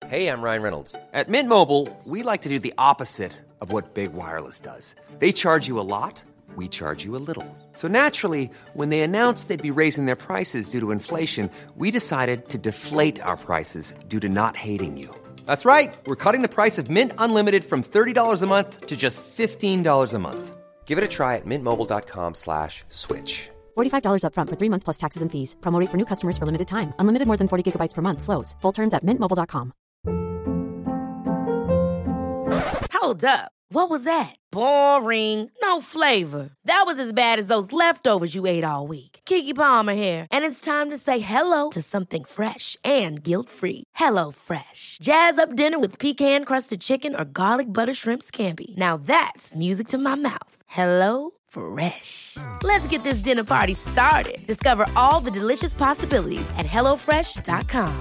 Hey, I'm Ryan Reynolds. At Mint Mobile, we like to do the opposite of what Big Wireless does. They charge you a lot, we charge you a little. So naturally, when they announced they'd be raising their prices due to inflation, we decided to deflate our prices due to not hating you. That's right. We're cutting the price of Mint Unlimited from $30 a month to just $15 a month. Give it a try at mintmobile.com/switch. $45 up front for 3 months plus taxes and fees. Promo rate for new customers for limited time. Unlimited more than 40 gigabytes per month. Slows full terms at mintmobile.com. Hold up. What was that? Boring. No flavor. That was as bad as those leftovers you ate all week. Keke Palmer here, and it's time to say hello to something fresh and guilt-free. Hello Fresh. Jazz up dinner with pecan-crusted chicken or garlic butter shrimp scampi. Now that's music to my mouth. Hello Fresh. Let's get this dinner party started. Discover all the delicious possibilities at hellofresh.com.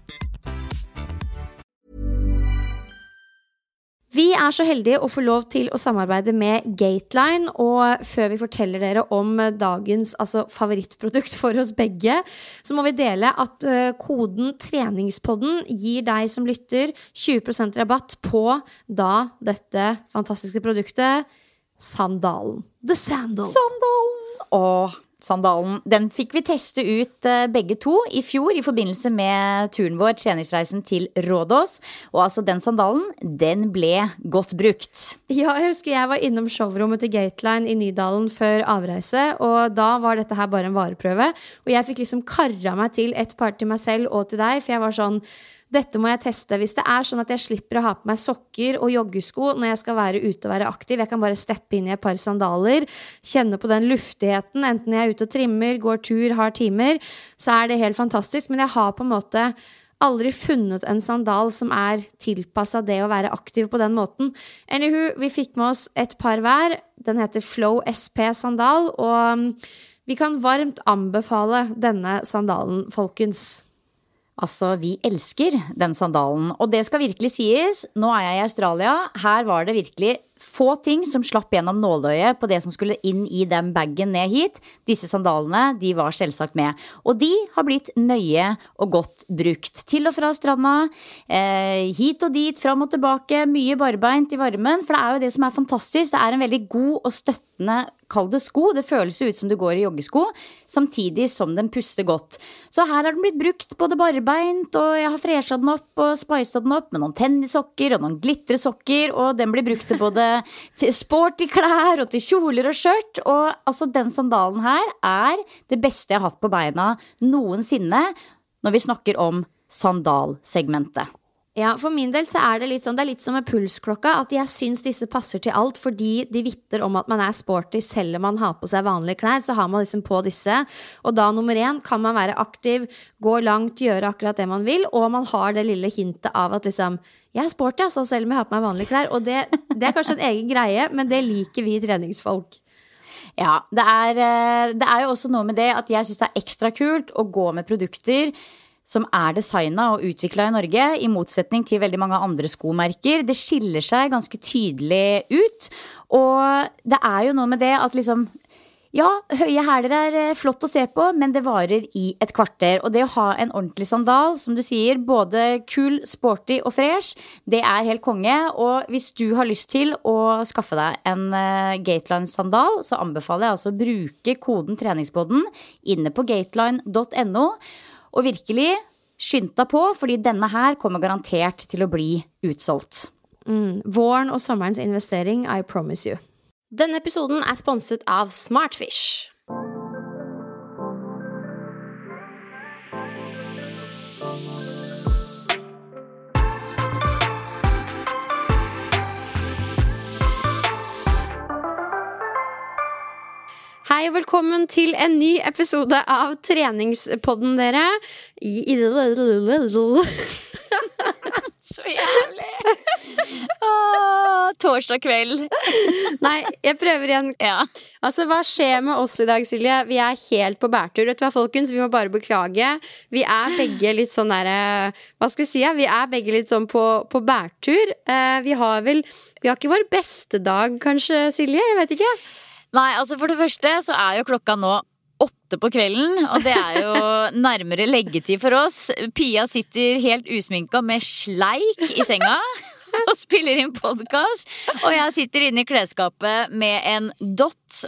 Vi så heldige å få lov til å samarbeide med Gateline, og før vi forteller dere om dagens favorittprodukt for oss begge, så må vi dele at koden treningspodden gir deg som lytter 20% rabatt på da dette fantastiske produktet, sandalen. The Sandal. Sandalen. Sandalen, den fikk vi teste ut begge to I fjor I forbindelse med turen vår, treningsreisen til Rådås. Og altså den sandalen, den ble godt brukt. Ja, jeg husker jeg var innom showrommet til Gateline I Nydalen før avreise, og da var dette her bare en vareprøve. Og jeg fikk liksom karret meg til et par til meg selv og til deg, for jeg var sånn, dette må jeg teste. Hvis det sånn at jeg slipper å ha på meg sokker og joggesko når jeg skal være ute og være aktiv, jeg kan bare steppe inn I et par sandaler, kjenne på den luftigheten, enten jeg ute og trimmer, går tur, har timer, så det helt fantastisk. Men jeg har på en måte aldri funnet en sandal som tilpasset det å være aktiv på den måten. Anywho, vi fikk med oss et par hver. Den heter Flow SP sandal, og vi kan varmt anbefale denne sandalen, folkens. Altså, vi elsker den sandalen, og det skal virkelig sies, nå jeg I Australia, her var det virkelig få ting som slapp gjennom nåløyet på det som skulle inn I den baggen ned hit. Disse sandalene, de var selvsagt med, og de har blitt nøye og godt brukt. Til og fra stranda, hit og dit, fram og tilbake, mye barbeint I varmen, for det jo det som fantastisk, det en veldig god og støttende kall det sko, det føles ut som du går I joggesko, samtidig som den puster godt. Så her har den blitt brukt både barbeint, og jeg har freshet den opp og spicet den opp med noen tennissokker og noen glitresokker, og den blir brukt til både til sporty klær og til kjoler og skjørt, og altså den sandalen her det beste jeg har hatt på beina noensinne når vi snakker om sandalsegmentet. Ja, for min del så det litt sånn, det litt som med pulsklokka, at jeg synes disse passer til alt, fordi de vitter om at man sporty, selv om man har på seg vanlige klær, så har man liksom på disse, og da nummer 1 kan man være aktiv, gå langt, gjøre akkurat det man vil, og man har det lille hintet av at liksom, jeg sporty, altså, selv om jeg har på meg vanlige klær, og det kanskje en egen greie, men det liker vi treningsfolk. Ja, det jo også noe med det at jeg synes det ekstra kult å gå med produkter som designet og utviklet I Norge, I motsetning til veldig mange andre skomerker. Det skiller seg ganske tydelig ut, og det jo noe med det at liksom, ja, høye hæler flott å se på, men det varer I et kvarter, og det å ha en ordentlig sandal, som du sier, både kul, sporty og fresh, det helt konge, og hvis du har lyst til å skaffe deg en Gateline sandal, så anbefaler jeg altså å bruke koden treningspodden inne på gateline.no, og virkelig skynd deg på, fordi denne her kommer garantert til å bli utsolgt. Våren og sommerens investering, I promise you. Denne episoden sponset av Smartfish. Hei og velkommen til en ny episode av Treningspodden, dere. Så jævlig. Torsdag kveld. Nei, jeg prøver igjen. Ja. Altså, hva skjer med oss I dag, Silje? Vi helt på bærtur. Vet du hva, folkens? Vi må bare beklage. Vi begge litt sånn der, hva skal vi si? Vi begge litt sånn på bærtur. Vi har ikke vår beste dag, kanskje, Silje? Jeg vet ikke. Nei, altså for det første så jo klokka nå 8 på kvelden, og det jo nærmere leggetid for oss. Pia sitter helt usminka med sleik I senga og spiller inn podcast, og jeg sitter inne I klesskapet med en dott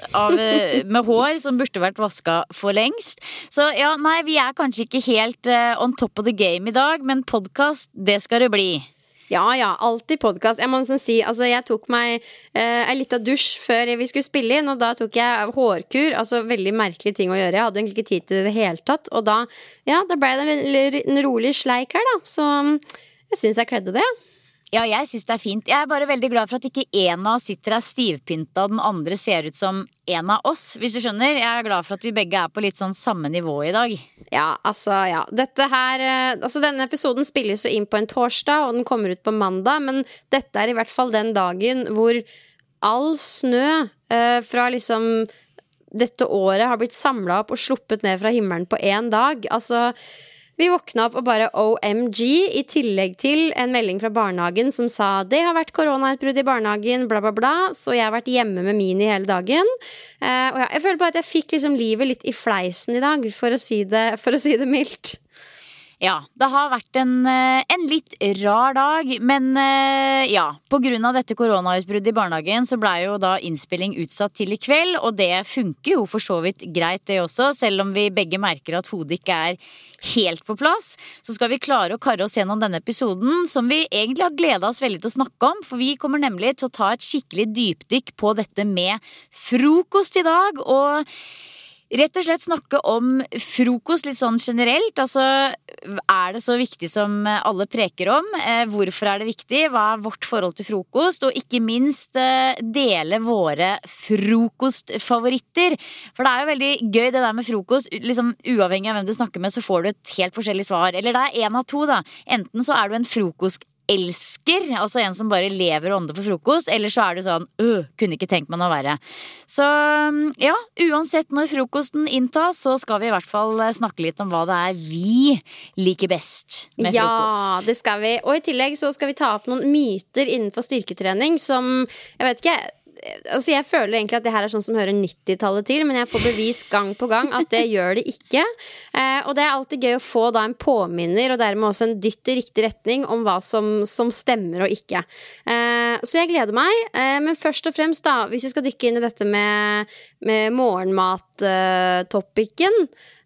med hår som burde vært vasket for lengst. Så ja, nei, vi kanskje ikke helt on top of the game I dag, men podcast, det skal det bli. Ja, alltid podcast. Jeg må si, altså jeg tok meg en liten dusj før vi skulle spille inn, og da tok jeg hårkur, altså veldig merkelig ting å gjøre. Jeg hadde egentlig ikke tid til det hele tatt, og da ble det en rolig sleik her da, så jeg synes jeg kledde det. Ja, jeg synes det fint. Jeg bare veldig glad for at ikke en av oss sitter her stivpynta, og den andre ser ut som en av oss, hvis du skjønner. Jeg glad for at vi begge på litt sånn samme nivå I dag. Ja, altså, ja. Dette her, altså denne episoden spilles jo inn på en torsdag, og den kommer ut på mandag, men dette I hvert fall den dagen hvor all snø fra liksom dette året har blitt samlet opp og sluppet ned fra himmelen på en dag. Altså, vi våkna opp og bare OMG I tillegg til en melding fra barnehagen som sa det har vært koronautbrudd I barnehagen, bla bla bla, så jeg har vært hjemme med Mini hele dagen. Og jeg føler bare at jeg fikk liksom livet litt I fleisen I dag, for å si det mildt. Ja, det har vært en litt rar dag, men ja, på grunn av dette koronautbruddet I barnehagen så ble jo da innspilling utsatt til I kveld, og det funker jo for så vidt greit det også, selv om vi begge merker at hodet ikke helt på plass, så skal vi klare å karre oss gjennom denne episoden, som vi egentlig har gledet oss veldig til å snakke om, for vi kommer nemlig til å ta et skikkelig dypdykk på dette med frokost I dag, og rett og slett snakke om frokost litt sånn generelt, altså det så viktig som alle preker om, hvorfor det viktig, hva vårt forhold til frokost, og ikke minst dele våre frokostfavoritter, for det jo veldig gøy det der med frokost, liksom uavhengig av hvem du snakker med så får du et helt forskjellig svar, eller det en av to da, enten så du en frokostelsker, altså en som bare lever og ånder for frokost, eller så det sånn, kunne ikke tenkt meg å være. Så ja, uansett når frokosten inntas, så skal vi I hvert fall snakke litt om hva det vi liker best med frokost. Ja, det skal vi. Og I tillegg så skal vi ta opp noen myter innenfor styrketrening som, jeg vet ikke, altså jeg føler egentlig at det her sånn som hører 90-tallet til, men jeg får bevis gang på gang at det gjør det ikke. Og det alltid gøy å få da en påminner, og dermed også en dytt I riktig retning om hva som stemmer og ikke. Så jeg gleder meg, men først og fremst da, hvis vi skal dykke inn I dette med morgenmat-topikken,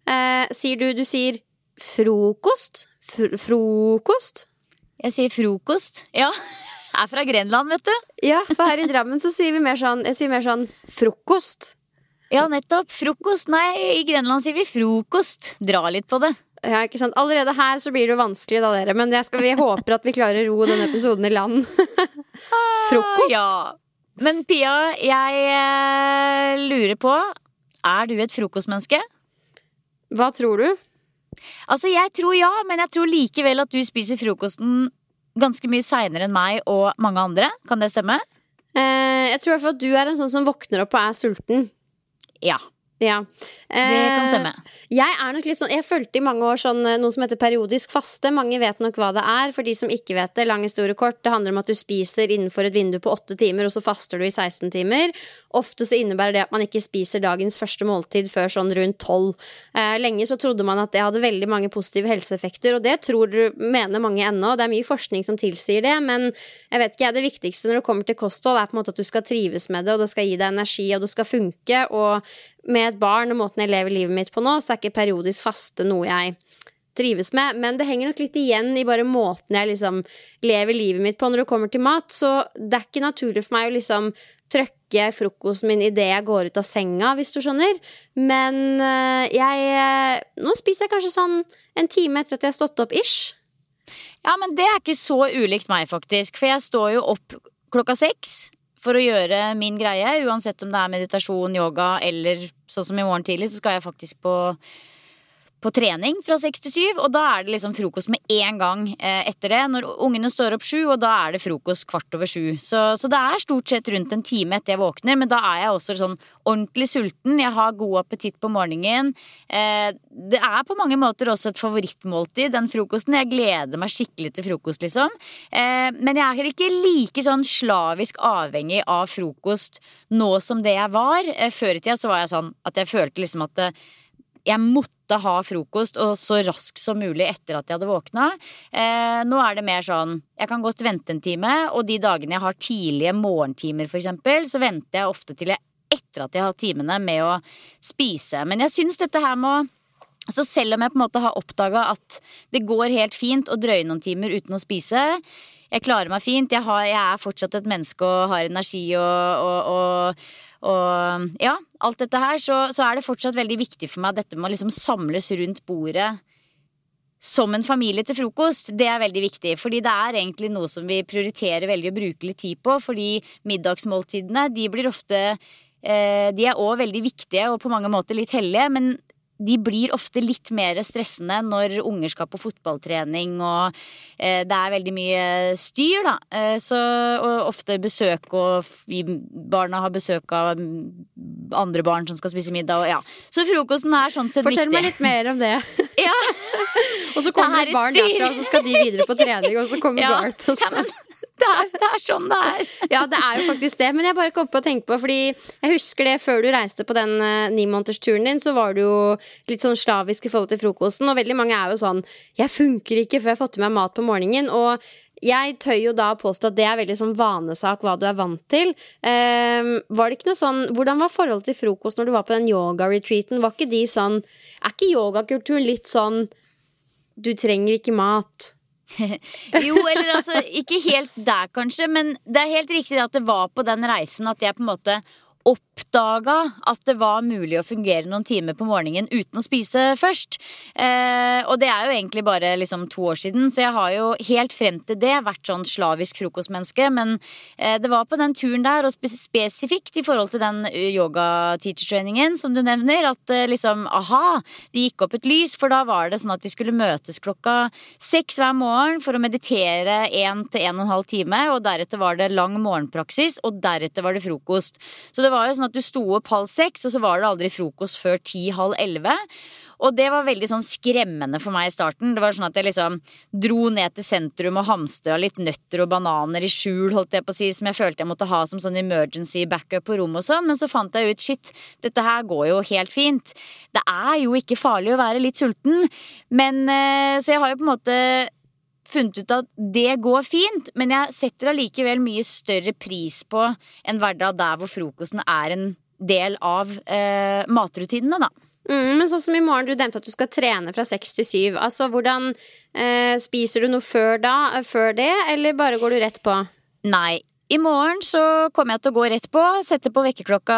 du sier frokost? Frokost? Jeg sier frokost, ja. Fra Grenland, vet du. Ja, for her I Drammen så sier vi mer sånn frokost. Ja, nettopp. Frokost. Nei, I Grenland sier vi frokost. Dra litt på det. Ja, ikke sant. Allerede her så blir det jo vanskelig da, dere. Men vi håper at vi klarer å ro denne episoden I land. Frokost? Ja. Men Pia, jeg lurer på, du et frokostmenneske? Hva tror du? Altså, jeg tror ja, men jeg tror likevel at du spiser frokosten ganske mye senere enn meg og mange andre. Kan det stemme? Jeg tror I hvert fall at du en sånn som våkner opp og sulten. Ja. Ja. Det kan stemme. Jeg nok litt sånn, jeg følte I mange år sånn, noe som heter periodisk faste. Mange vet nok hva det for de som ikke vet det, lang historie kort. Det handler om at du spiser innenfor et vindu på 8 timer, og så faster du I 16 timer. Ofte så innebærer det at man ikke spiser dagens første måltid før sånn rundt 12. Lenge så trodde man at det hadde veldig mange positive helseeffekter, og det mener mange ennå. Det mye forskning som tilsier det, men jeg vet ikke, det viktigste når det kommer til kosthold på en måte at du skal trives med det, og det skal gi deg energi, og det skal funke, og med et barn og måten jeg lever livet mitt på nå, så ikke periodisk faste noe jeg trives med, men det henger nok litt igjen I bare måten jeg liksom lever livet mitt på når det kommer til mat, så det ikke naturlig for meg å liksom trøkke frokosten min I det jeg går ut av senga, hvis du skjønner, men nå spiser jeg kanskje sånn en time etter at jeg har stått opp ish. Ja, men det ikke så ulikt meg faktisk, for jeg står jo opp 6:00 for å gjøre min greie, uansett om det meditasjon, yoga, eller sånn som I morgen tidlig, så skal jeg faktisk på på trening fra 6 til 7, og da det liksom frokost med en gang etter det, når ungene står opp 7, og da det frokost 7:15. Så det stort sett rundt en time etter jeg våkner, men da jeg også sånn ordentlig sulten, jeg har god appetitt på morgenen. Det på mange måter også et favorittmåltid, den frokosten. Jeg gleder meg skikkelig til frokost, liksom. Men jeg ikke like sånn slavisk avhengig av frokost nå som det jeg var. Før i tida så var jeg sånn at jeg følte liksom at jeg måtte ha frokost og så raskt som mulig etter at jeg hadde våknet. Nå det mer sånn, jeg kan godt vente en time, og de dagene jeg har tidlige morgentimer for eksempel, så venter jeg ofte til etter at jeg har timene med å spise. Men jeg synes dette her må, altså selv om jeg på en måte har oppdaget at det går helt fint å drøye noen timer uten å spise, jeg klarer meg fint, jeg fortsatt et menneske og har energi og ja, alt dette her, så det fortsatt veldig viktig for meg dette med å liksom samles rundt bordet som en familie til frokost. Det veldig viktig, fordi det egentlig noe som vi prioriterer veldig å bruke litt tid på, fordi middagsmåltidene, de blir ofte, de også veldig viktige og på mange måter litt hellige, men de blir ofte litt mer stressende når unger skal på fotballtrening, og det veldig mye styr da, og ofte besøk, og barna har besøk av andre barn som skal spise middag, og ja. Så frokosten sånn sett viktig. Fortell meg litt mer om det. Ja. Og så kommer et barn derfra, og så skal de videre på trening, og så kommer Garth, og så... Ja, men det sånn det Ja, det jo faktisk det, men jeg bare kom på å tenke på, fordi jeg husker det før du reiste på den 9-månedersturen din, så var du jo litt sånn slavisk i forhold til frokosten, og veldig mange jo sånn, jeg funker ikke før jeg har fått i meg mat på morgenen, og jeg tør jo da påstå at det veldig sånn vanesak hva du vant til. Var det ikke noe sånn, hvordan var forholdet til frokost når du var på den yoga-retreaten? Var ikke de sånn, ikke yogakulturen litt sånn, du trenger ikke mat? Jo, eller altså, ikke helt der kanskje, men det helt riktig at det var på den reisen at jeg på en måte oppdaga at det var mulig å fungere noen timer på morgenen uten å spise først. Og det jo egentlig bare liksom 2 år siden, så jeg har jo helt frem til det vært sånn slavisk frokostmenneske, men det var på den turen der, og spesifikt i forhold til den yoga-teacher-trainingen som du nevner, at liksom, det gikk opp et lys, for da var det sånn at vi skulle møtes 6 hver morgen for å meditere 1 til 1,5 time, og deretter var det lang morgenpraksis, og deretter var det frokost. Så det var jo sånn at du sto opp 5:30, og så var det aldri frokost før 10:30. Og det var veldig sånn skremmende for meg i starten. Det var sånn at jeg liksom dro ned til sentrum og hamstra litt nøtter og bananer i skjul, holdt jeg på å si, som jeg følte jeg måtte ha som sånn emergency backup på rom og sånn. Men så fant jeg ut, shit, dette her går jo helt fint. Det jo ikke farlig å være litt sulten. Men så jeg har jo på en måte funnet ut at det går fint, men jeg setter allikevel mye større pris på en hverdag der hvor frokosten en del av matrutinene da. Men sånn som i morgen, du nevnte at du skal trene fra 6 til 7. Altså, hvordan spiser du noe før det, eller bare går du rett på? Nei, i morgen så kommer jeg til å gå rett på, sette på vekkerklokka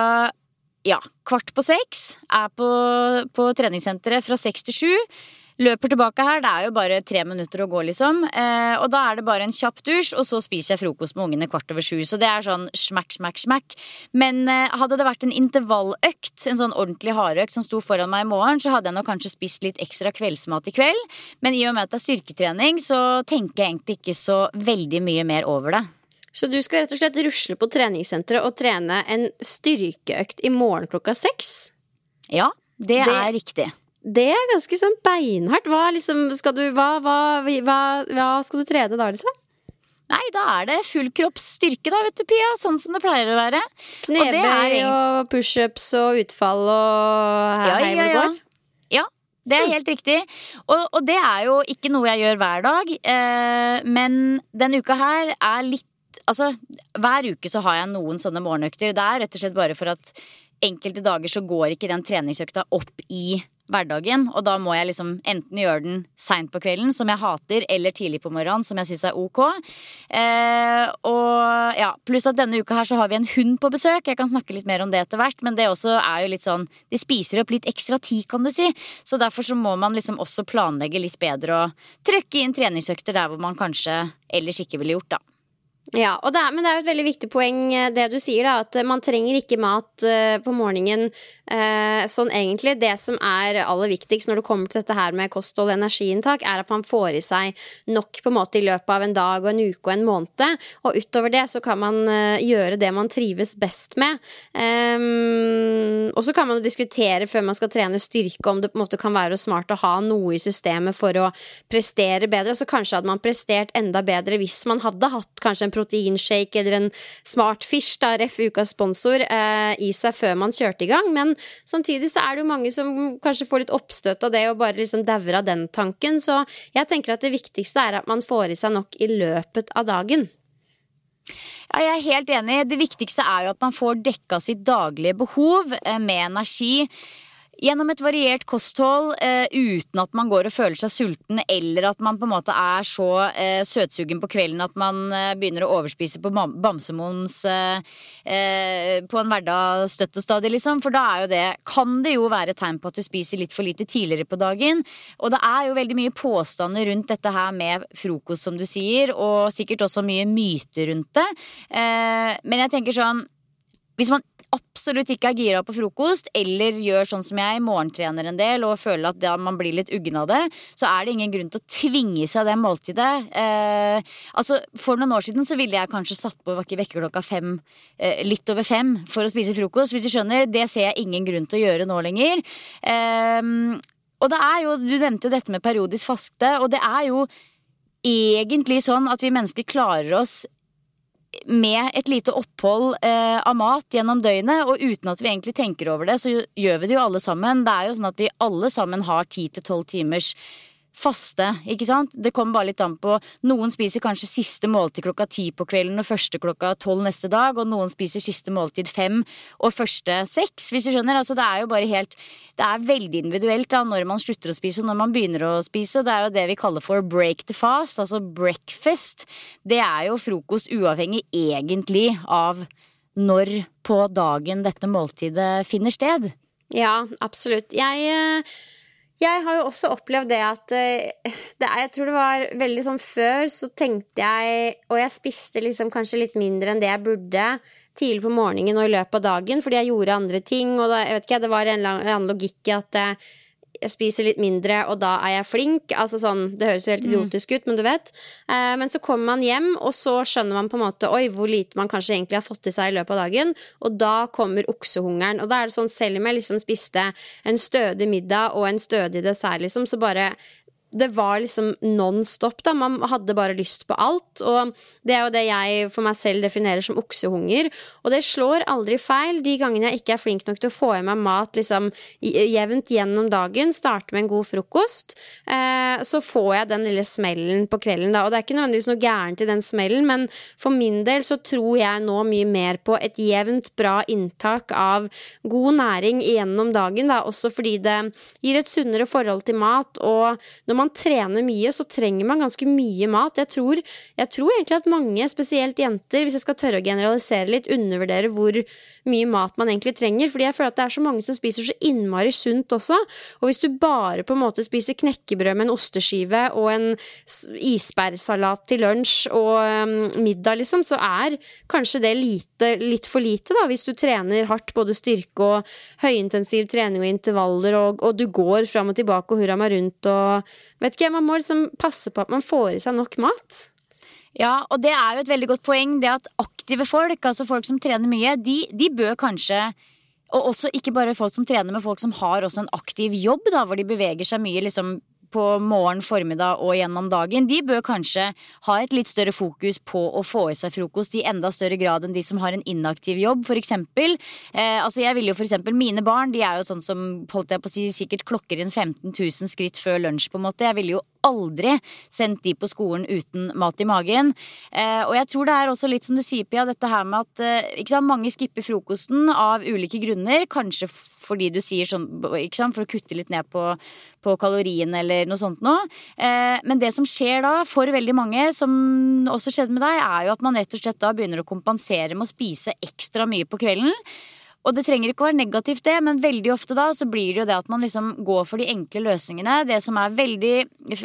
5:15, på treningssenteret fra 6 til 7. Løper tilbake her, det jo bare 3 minutter å gå liksom, og da det bare en kjapp dusj, og så spiser jeg frokost med ungene 7:15, så det sånn smakk. Men hadde det vært en intervalløkt, en sånn ordentlig hardøkt som sto foran meg i morgen, så hadde jeg nok kanskje spist litt ekstra kveldsmat i kveld, men i og med at det styrketrening, så tenker jeg egentlig ikke så veldig mye mer over det. Så du skal rett og slett rusle på treningssenteret og trene en styrkeøkt i morgen 6:00? Ja, det riktig. Det ganske sånn beinhardt. Hva skal du trene da, liksom? Nei, da det fullkroppsstyrke da, vet du, Pia, sånn som det pleier å være. Knebøy og pushups og utfall og hei hvor det går. Ja, det helt riktig. Og det jo ikke noe jeg gjør hver dag, men denne uka her litt, altså, hver uke så har jeg noen sånne morgenøkter. Det rett og slett bare for at enkelte dager så går ikke den treningsøkta opp i hverdagen, og da må jeg liksom enten gjøre den sent på kvelden, som jeg hater, eller tidlig på morgenen, som jeg synes ok. Og ja, pluss at denne uka her så har vi en hund på besøk. Jeg kan snakke litt mer om det etter hvert, men det også jo litt sånn, det spiser opp litt ekstra tid, kan du si. Så derfor så må man liksom også planlegge litt bedre og trykke inn treningsøkter der hvor man kanskje ellers ikke ville gjort da. Ja, men det jo et veldig viktig poeng det du sier da, at man trenger ikke mat på morgenen sånn egentlig. Det som aller viktigst når det kommer til dette her med kosthold og energiinntak at man får i seg nok på en måte i løpet av en dag og en uke og en måned, og utover det så kan man gjøre det man trives best med. Og så kan man jo diskutere før man skal trene styrke om det på en måte kan være smart å ha noe i systemet for å prestere bedre, så kanskje hadde man prestert enda bedre hvis man hadde hatt kanskje en proteinshake eller en smart fish da, ref ukas sponsor i seg før man kjørte i gang, men samtidig så det jo mange som kanskje får litt oppstøt av det og bare liksom dauer av den tanken, så jeg tenker at det viktigste at man får i seg nok i løpet av dagen. Ja, jeg helt enig. Det viktigste jo at man får dekka sitt daglige behov med energi gjennom et variert kosthold, uten at man går og føler seg sulten, eller at man på en måte så søtsugen på kvelden at man begynner å overspise på bamsemons på en hverdag støttestadig, liksom. For da jo kan det jo være tegn på at du spiser litt for lite tidligere på dagen. Og det jo veldig mye påstander rundt dette her med frokost, som du sier, og sikkert også mye myter rundt det. Men jeg tenker sånn, hvis man absolutt ikke gira på frokost, eller gjør sånn som jeg, morgentrener en del, og føler at man blir litt uggen av det, så det ingen grunn til å tvinge seg det måltidet. Altså, for noen år siden så ville jeg kanskje satt på vekkerklokka 5, litt over 5, for å spise frokost. Hvis du skjønner, det ser jeg ingen grunn til å gjøre nå lenger. Og det jo, du nevnte jo dette med periodisk faste, og det jo egentlig sånn at vi mennesker klarer oss med et lite opphold av mat gjennom døgnet, og uten at vi egentlig tenker over det, så gjør vi det jo alle sammen. Det jo sånn at vi alle sammen har 10-12 timers faste, ikke sant? Det kommer bare litt an på. Noen spiser kanskje siste måltid klokka 10 på kvelden og første klokka 12 neste dag, og noen spiser siste måltid 5 og første 6, hvis du skjønner. Altså det jo bare helt, det veldig individuelt da, når man slutter å spise og når man begynner å spise, og det jo det vi kaller for break the fast, altså breakfast. Det jo frokost uavhengig egentlig av når på dagen dette måltidet finner sted. Ja, absolutt. Jeg har jo også opplevd det at jeg tror det var veldig sånn før så tenkte jeg, og jeg spiste liksom kanskje litt mindre enn det jeg burde tidlig på morgenen og i løpet av dagen, fordi jeg gjorde andre ting, og da, jeg vet ikke, det var en annen logikk i at jeg spiser litt mindre, og da jeg flink. Altså sånn, det høres jo helt idiotisk ut, men du vet. Men så kommer man hjem, og så skjønner man på en måte, oi, hvor lite man kanskje egentlig har fått i seg i løpet av dagen, og da kommer oksehungeren. Og da det sånn, selv om jeg liksom spiste en stødig middag og en stødig dessert, liksom, så bare det var liksom non-stop da, man hadde bare lyst på alt, og det jo det jeg for meg selv definerer som oksehunger, og det slår aldri feil de gangene jeg ikke flink nok til å få i meg mat liksom jevnt gjennom dagen, starte med en god frokost, så får jeg den lille smellen på kvelden da, og det ikke nødvendigvis noe gærent i den smellen, men for min del så tror jeg nå mye mer på et jevnt bra inntak av god næring gjennom dagen da, også fordi det gir et sunnere forhold til mat, og når man trener mye, så trenger man ganske mye mat. Jeg tror egentlig at mange, spesielt jenter, hvis jeg skal tørre å generalisere litt, undervurderer hvor mye mat man egentlig trenger, fordi jeg føler at det så mange som spiser så innmari sunt også, og hvis du bare på en måte spiser knekkebrød med en osteskive og en isbærsalat til lunsj og middag liksom, så kanskje det litt for lite da, hvis du trener hardt, både styrke og høyintensiv trening og intervaller, og du går frem og tilbake og hurra meg rundt, og vet ikke, man må liksom passe på at man får i seg nok mat. Ja, og det jo et veldig godt poeng, det at aktive folk, altså folk som trener mye, de bør kanskje, og også ikke bare folk som trener, men folk som har også en aktiv jobb da, hvor de beveger seg mye liksom på morgen, formiddag og gjennom dagen, de bør kanskje ha et litt større fokus på å få i seg frokost i enda større grad enn de som har en inaktiv jobb, for eksempel. Altså jeg vil jo for eksempel, mine barn, de jo sånn som, holdt jeg på å si, sikkert klokker inn 15 000 skritt før lunsj på en måte. Jeg vil jo aldri sendt de på skolen uten mat i magen. Og jeg tror det også litt som du sier, Pia, dette her med at ikke sant, mange skipper frokosten av ulike grunner, kanskje fordi du sier sånn, ikke sant, for å kutte litt ned på kalorien eller noe sånt nå. Men det som skjer da, for veldig mange, som også skjedde med deg, jo at man rett og slett da begynner å kompensere med å spise ekstra mye på kvelden. Og det trenger ikke å være negativt det, men veldig ofte da så blir det jo det at man liksom går for de enkle løsningene. Det som er veldig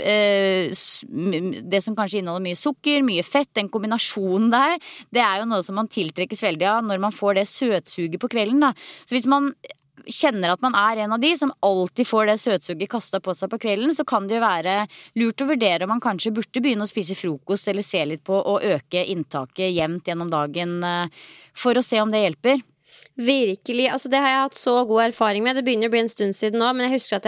det som kanskje inneholder mye sukker, mye fett, den kombinasjonen der, det er jo noe som man tiltrekkes veldig av når man får det søtsuget på kvelden da. Så hvis man kjenner at man er en av de som alltid får det søtsuget kastet på seg på kvelden, så kan det jo være lurt å vurdere om man kanskje burde begynne å spise frokost eller se litt på å øke inntaket jevnt gjennom dagen for å se om det hjelper. Virkelig, altså det har jeg hatt så god erfaring med. Det begynner å bli en stund siden nå, men jeg husker at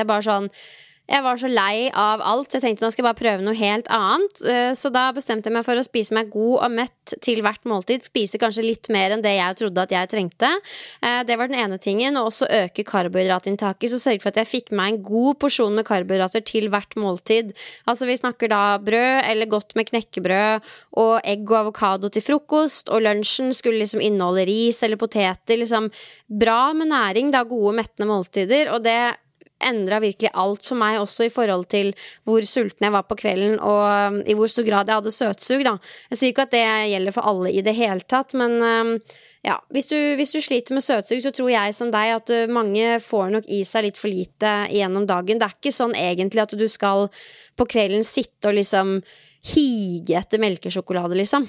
jeg var så lei av alt. Jeg tenkte nå skal jeg bare prøve noe helt annet. Så da bestemte jeg meg for å spise meg god og mett til hvert måltid. Spise kanskje litt mer enn det jeg trodde at jeg trengte. Det var den ene tingen. Og også øke karbohydratinntaket. Så sørge for at jeg fikk meg en god porsjon med karbohydrater til hvert måltid. Altså vi snakker da brød eller godt med knekkebrød og egg og avokado til frokost. Og lunsjen skulle liksom inneholde ris eller poteter. Liksom bra med næring, da gode mettende måltider. Og det endret virkelig alt for meg også i forhold til hvor sulten jeg var på kvelden og i hvor stor grad jeg hadde søtsug da. Jeg sier ikke at det gjelder for alle i det hele tatt, men ja, hvis du sliter med søtsug så tror jeg som deg at mange får nok i seg litt for lite gjennom dagen. Det er ikke sånn egentlig at du skal på kvelden sitte og liksom hige etter melkesjokolade liksom.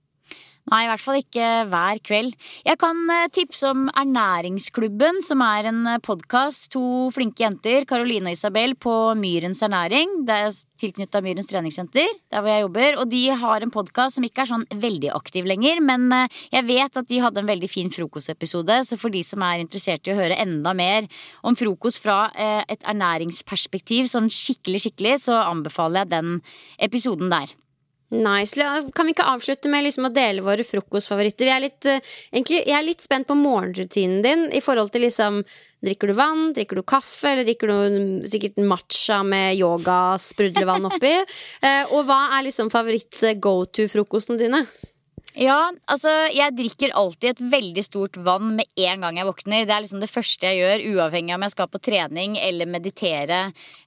Nei, i hvert fall ikke hver kveld. Jeg kan tipse om Ernæringsklubben, som er en podcast. 2 flinke jenter, Caroline og Isabel, på Myrens Ernæring. Det er tilknyttet Myrens treningssenter, der hvor jeg jobber. Og de har en podcast som ikke er sånn veldig aktiv lenger, men jeg vet at de hadde en veldig fin frokostepisode, så for de som er interessert i å høre enda mer om frokost fra et ernæringsperspektiv, sånn skikkelig, så anbefaler jeg den episoden der. Nice. Kan vi ikke avslutte med liksom å dele våre frokostfavoritter? Jeg er litt spent på morgenrutinen din i forhold til liksom, drikker du vann, drikker du kaffe, eller drikker du sikkert matcha med yoga, sprudlevann oppi? Og hva er liksom favoritt go-to-frokosten dine? Ja, altså jeg drikker alltid et veldig stort vann med en gang jeg våkner. Det er liksom det første jeg gjør, uavhengig om jeg skal på trening eller meditere.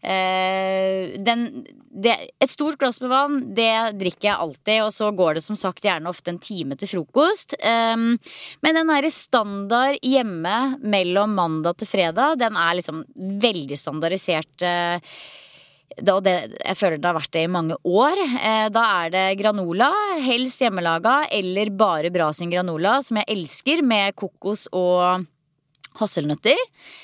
Et stort glass med vann, det drikker jeg alltid. Og så går det som sagt gjerne ofte en time til frokost. Men den her standard hjemme mellom mandag til fredag, den er liksom veldig standardisert. Jeg føler det har vært det i mange år. Da er det granola, helst hjemmelaga, eller bare Brasin granola, som jeg elsker, med kokos og hasselnøtter.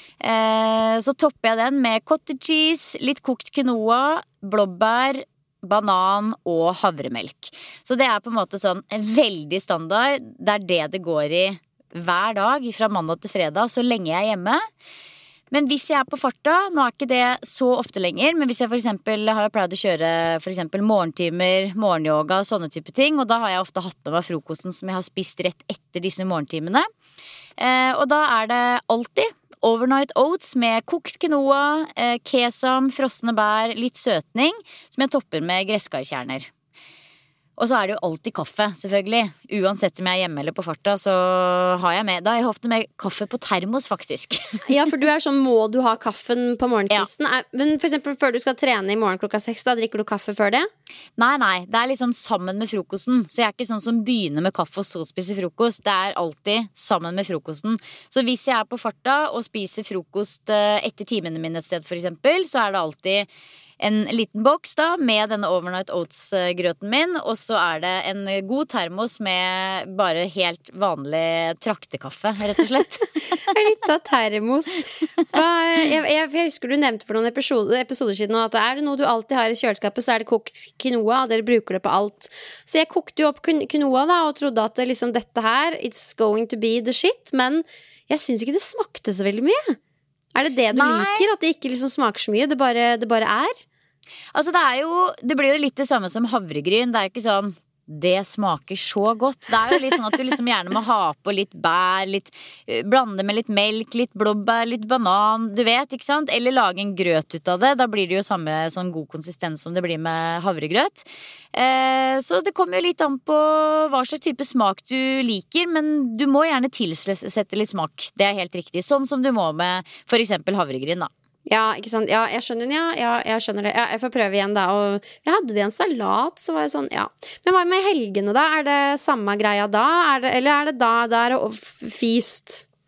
Så topper jeg den med cottage cheese, litt kokt quinoa, blåbær, banan og havremelk. Så det er på en måte sånn veldig standard. Det er det går i hver dag, fra mandag til fredag, så lenge jeg er hjemme. Men hvis jeg er på farta, nå er ikke det så ofte lenger, men hvis jeg for eksempel har jeg pleid å kjøre for eksempel morgentimer, morgenyoga, sånne type ting, og da har jeg ofte hatt med meg frokosten som jeg har spist rett etter disse morgentimene. Og da er det alltid overnight oats med kokt quinoa, kesam, frosne bær, litt søtning, som jeg topper med gresskarkjerner. Og så er det jo alltid kaffe, selvfølgelig. Uansett om jeg er hjemme eller på farta, så har jeg med. Da har jeg ofte med kaffe på termos, faktisk. Ja, for du er sånn, må du ha kaffen på morgenkvisten? Ja. Men for eksempel før du skal trene i morgen 6, da drikker du kaffe før det? Nei, det er liksom sammen med frokosten. Så jeg er ikke sånn som begynner med kaffe og så spiser frokost. Det er alltid sammen med frokosten. Så hvis jeg er på farta og spiser frokost etter timene mine et sted, for eksempel, så er det alltid en liten boks da, med denne overnight oats-grøten min. Og så er det en god termos med bare helt vanlig traktekaffe, rett og slett. En liten termos. Jeg husker du nevnte for noen episoder siden nå at er det noe du alltid har i kjøleskapet, så er det kokt quinoa, og dere bruker det på alt. Så jeg kokte jo opp quinoa da, og trodde at liksom, dette her, it's going to be the shit, men jeg synes ikke det smakte så veldig mye. Er det det du liker? At det ikke liksom smaker så mye? Det bare er? Altså det blir jo litt det samme som havregryn. Det er jo ikke sånn det smaker så godt. Det er jo litt sånn at du liksom gjerne må ha på litt bær, blande med litt melk, litt blåbær, litt banan, du vet, ikke sant? Eller lage en grøt ut av det. Da blir det jo samme sånn god konsistens som det blir med havregrøt. Så det kommer jo litt an på hva slags type smak du liker, men du må gjerne tilsette litt smak. Det er helt riktig. Sånn som du må med for eksempel havregryn da. Ja, ikke sant? Ja, jeg skjønner jeg skjønner det. Ja, jeg får prøve igjen da. Og jeg hadde det i en salat, så var jeg sånn, ja. Men hva med helgene da? Er det samme greia da? Eller er det da der og feast?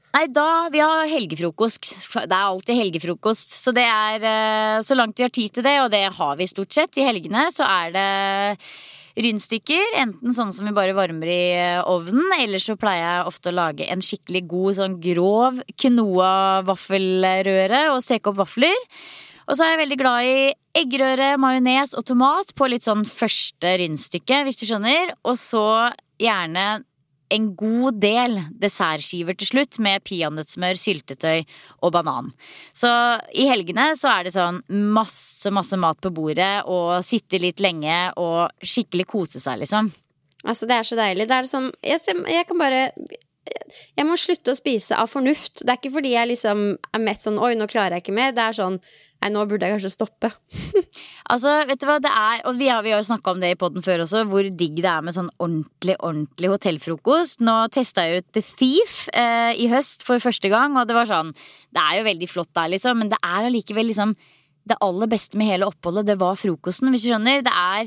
Nei, vi har helgefrokost. Det alltid helgefrokost. Så det så langt vi har tid til det, og det har vi stort sett i helgene, så det rundstykker, enten sånn som vi bare varmer i ovnen, eller så pleier jeg ofte å lage en skikkelig god, sånn grov quinoa-vaffelrøre og steke opp vafler. Og så jeg veldig glad i eggerøre, majones og tomat på litt sånn første rundstykke, hvis du skjønner. Og så gjerne en god del dessertskiver til slutt med peanøttsmør, syltetøy og banan. Så i helgene så det sånn masse mat på bordet og sitte litt lenge og skikkelig kose seg, liksom. Altså, det så deilig. Det liksom, jeg kan bare... Jeg må slutte å spise av fornuft. Det ikke fordi jeg liksom mett sånn, oi, nå klarer jeg ikke mer. Det sånn, nei, nå burde jeg kanskje stoppe. Altså, vet du hva det og vi har jo snakket om det i podden før også, hvor digg det med sånn ordentlig hotellfrokost. Nå testet jeg ut The Thief i høst for første gang, og det var sånn, det jo veldig flott der liksom, men det allikevel liksom det aller beste med hele oppholdet, det var frokosten, hvis du skjønner.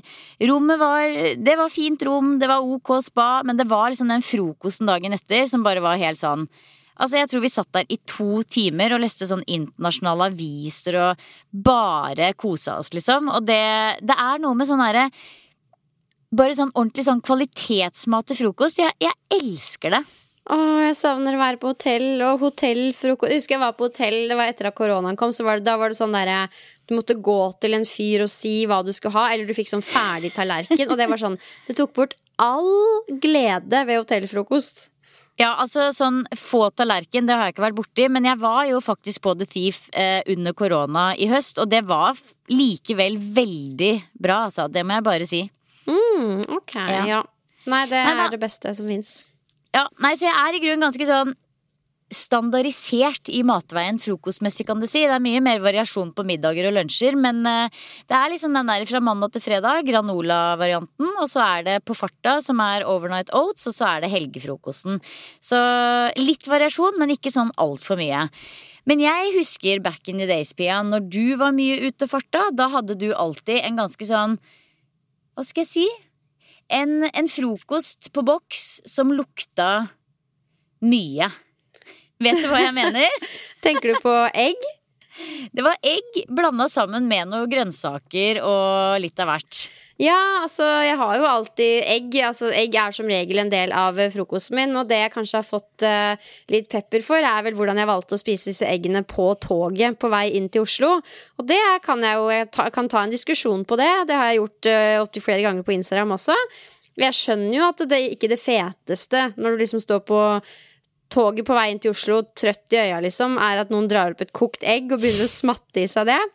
Det var fint rom, det var ok spa, men det var liksom den frokosten dagen etter som bare var helt sånn. Altså, jeg tror vi satt der i 2 timer og leste sånn internasjonale aviser og bare kosa oss, liksom. Og det noe med sånn herre, bare sånn ordentlig sånn kvalitetsmat til frokost. Jeg elsker det. Jeg savner å være på hotell og hotellfrokost. Jeg husker jeg var på hotell, det var etter at koronaen kom, så da var det sånn der du måtte gå til en fyr og si hva du skulle ha, eller du fikk sånn ferdig tallerken, og det var sånn, det tok bort all glede ved hotellfrokost. Ja, altså sånn få tallerken, det har jeg ikke vært borti, men jeg var jo faktisk på The Thief under korona i høst, og det var likevel veldig bra, altså, det må jeg bare si. Ok, ja. Nei, det det beste som finnes. Ja, nei, så jeg i grunnen ganske sånn standardisert i matveien frokostmessig, kan du si. Det mye mer variasjon på middager og lunsjer, men det liksom den der fra mandag til fredag, granola-varianten, og så det på farta som overnight oats, og så det helgefrokosten. Så litt variasjon, men ikke sånn alt for mye. Men jeg husker back in the days, Pia, når du var mye ute farta, da hadde du alltid en ganske sånn, hva skal jeg si? En frokost på boks som lukta mye. Vet du hva jeg mener? Tenker du på egg? Det var egg blandet sammen med noen grønnsaker og litt av hvert. Ja, altså jeg har jo alltid egg. Altså, egg som regel en del av frokosten min, og det jeg kanskje har fått litt pepper for vel hvordan jeg valgte å spise disse eggene på toget på vei inn til Oslo. Og det kan jeg kan ta en diskusjon på det. Det har jeg gjort opptil flere ganger på Instagram også. Jeg skjønner jo at det ikke det feteste når du liksom står på toget på vei inn til Oslo, trøtt i øya liksom, at noen drar opp et kokt egg og begynner å smatte i seg det.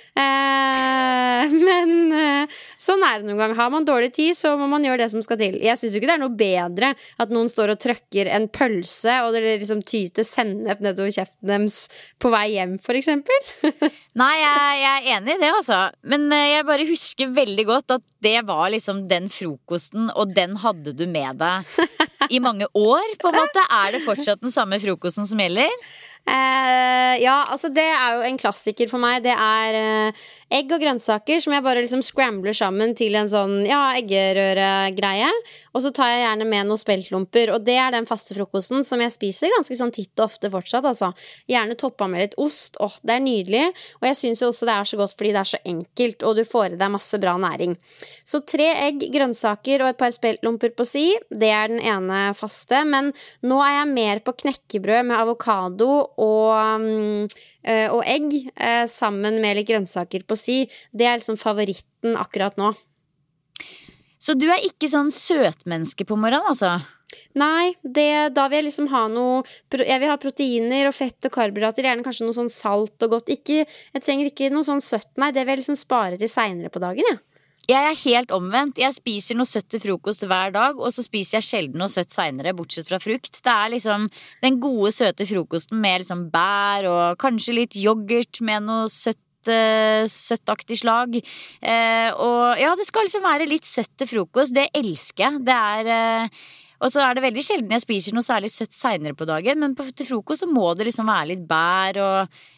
Men sånn det noen ganger. Har man dårlig tid, så må man gjøre det som skal til. Jeg synes jo ikke det noe bedre at noen står og trøkker en pølse og det liksom tyter sennep nedover kjeften deres på vei hjem, for eksempel. Nei, jeg enig i det, altså. Men jeg bare husker veldig godt at det var liksom den frokosten, og den hadde du med deg i mange år, på en måte. Det fortsatt den samme frokosten som gjelder? Ja, altså det jo en klassiker for meg. Det egg og grønnsaker som jeg bare liksom scrambler sammen til en sånn, eggerøre-greie. Og så tar jeg gjerne med noen speltlomper. Og det den faste frokosten som jeg spiser ganske sånn titt og ofte fortsatt, altså. Gjerne toppet med litt ost. Det nydelig. Og jeg synes jo også det så godt fordi det så enkelt, og du får i deg masse bra næring. Så 3 egg, grønnsaker og et par speltlomper på si. Det den ene faste. Men nå jeg mer på knekkebrød med avokado og egg sammen med litt grønnsaker på si. Det liksom favoritten akkurat nå. Så du ikke sånn søtmenneske på morgenen, altså? Nei, da vil jeg liksom ha noe. Jeg vil ha proteiner og fett og karbohydrater. Gjerne kanskje noe sånn salt og godt. Jeg trenger ikke noe sånn søtt. Nei, det vil jeg liksom spare til senere på dagen, ja. Jeg helt omvendt. Jeg spiser noe søtt til frokost hver dag, og så spiser jeg sjelden noe søtt senere, bortsett fra frukt. Det liksom den gode, søte frokosten med liksom bær og kanskje litt yoghurt med noe søttaktig slag. Og ja, det skal liksom være litt søtt til frokost. Det elsker jeg. Det og så det veldig sjelden jeg spiser noe særlig søtt senere på dagen, men til frokost så må det liksom være litt bær og ja.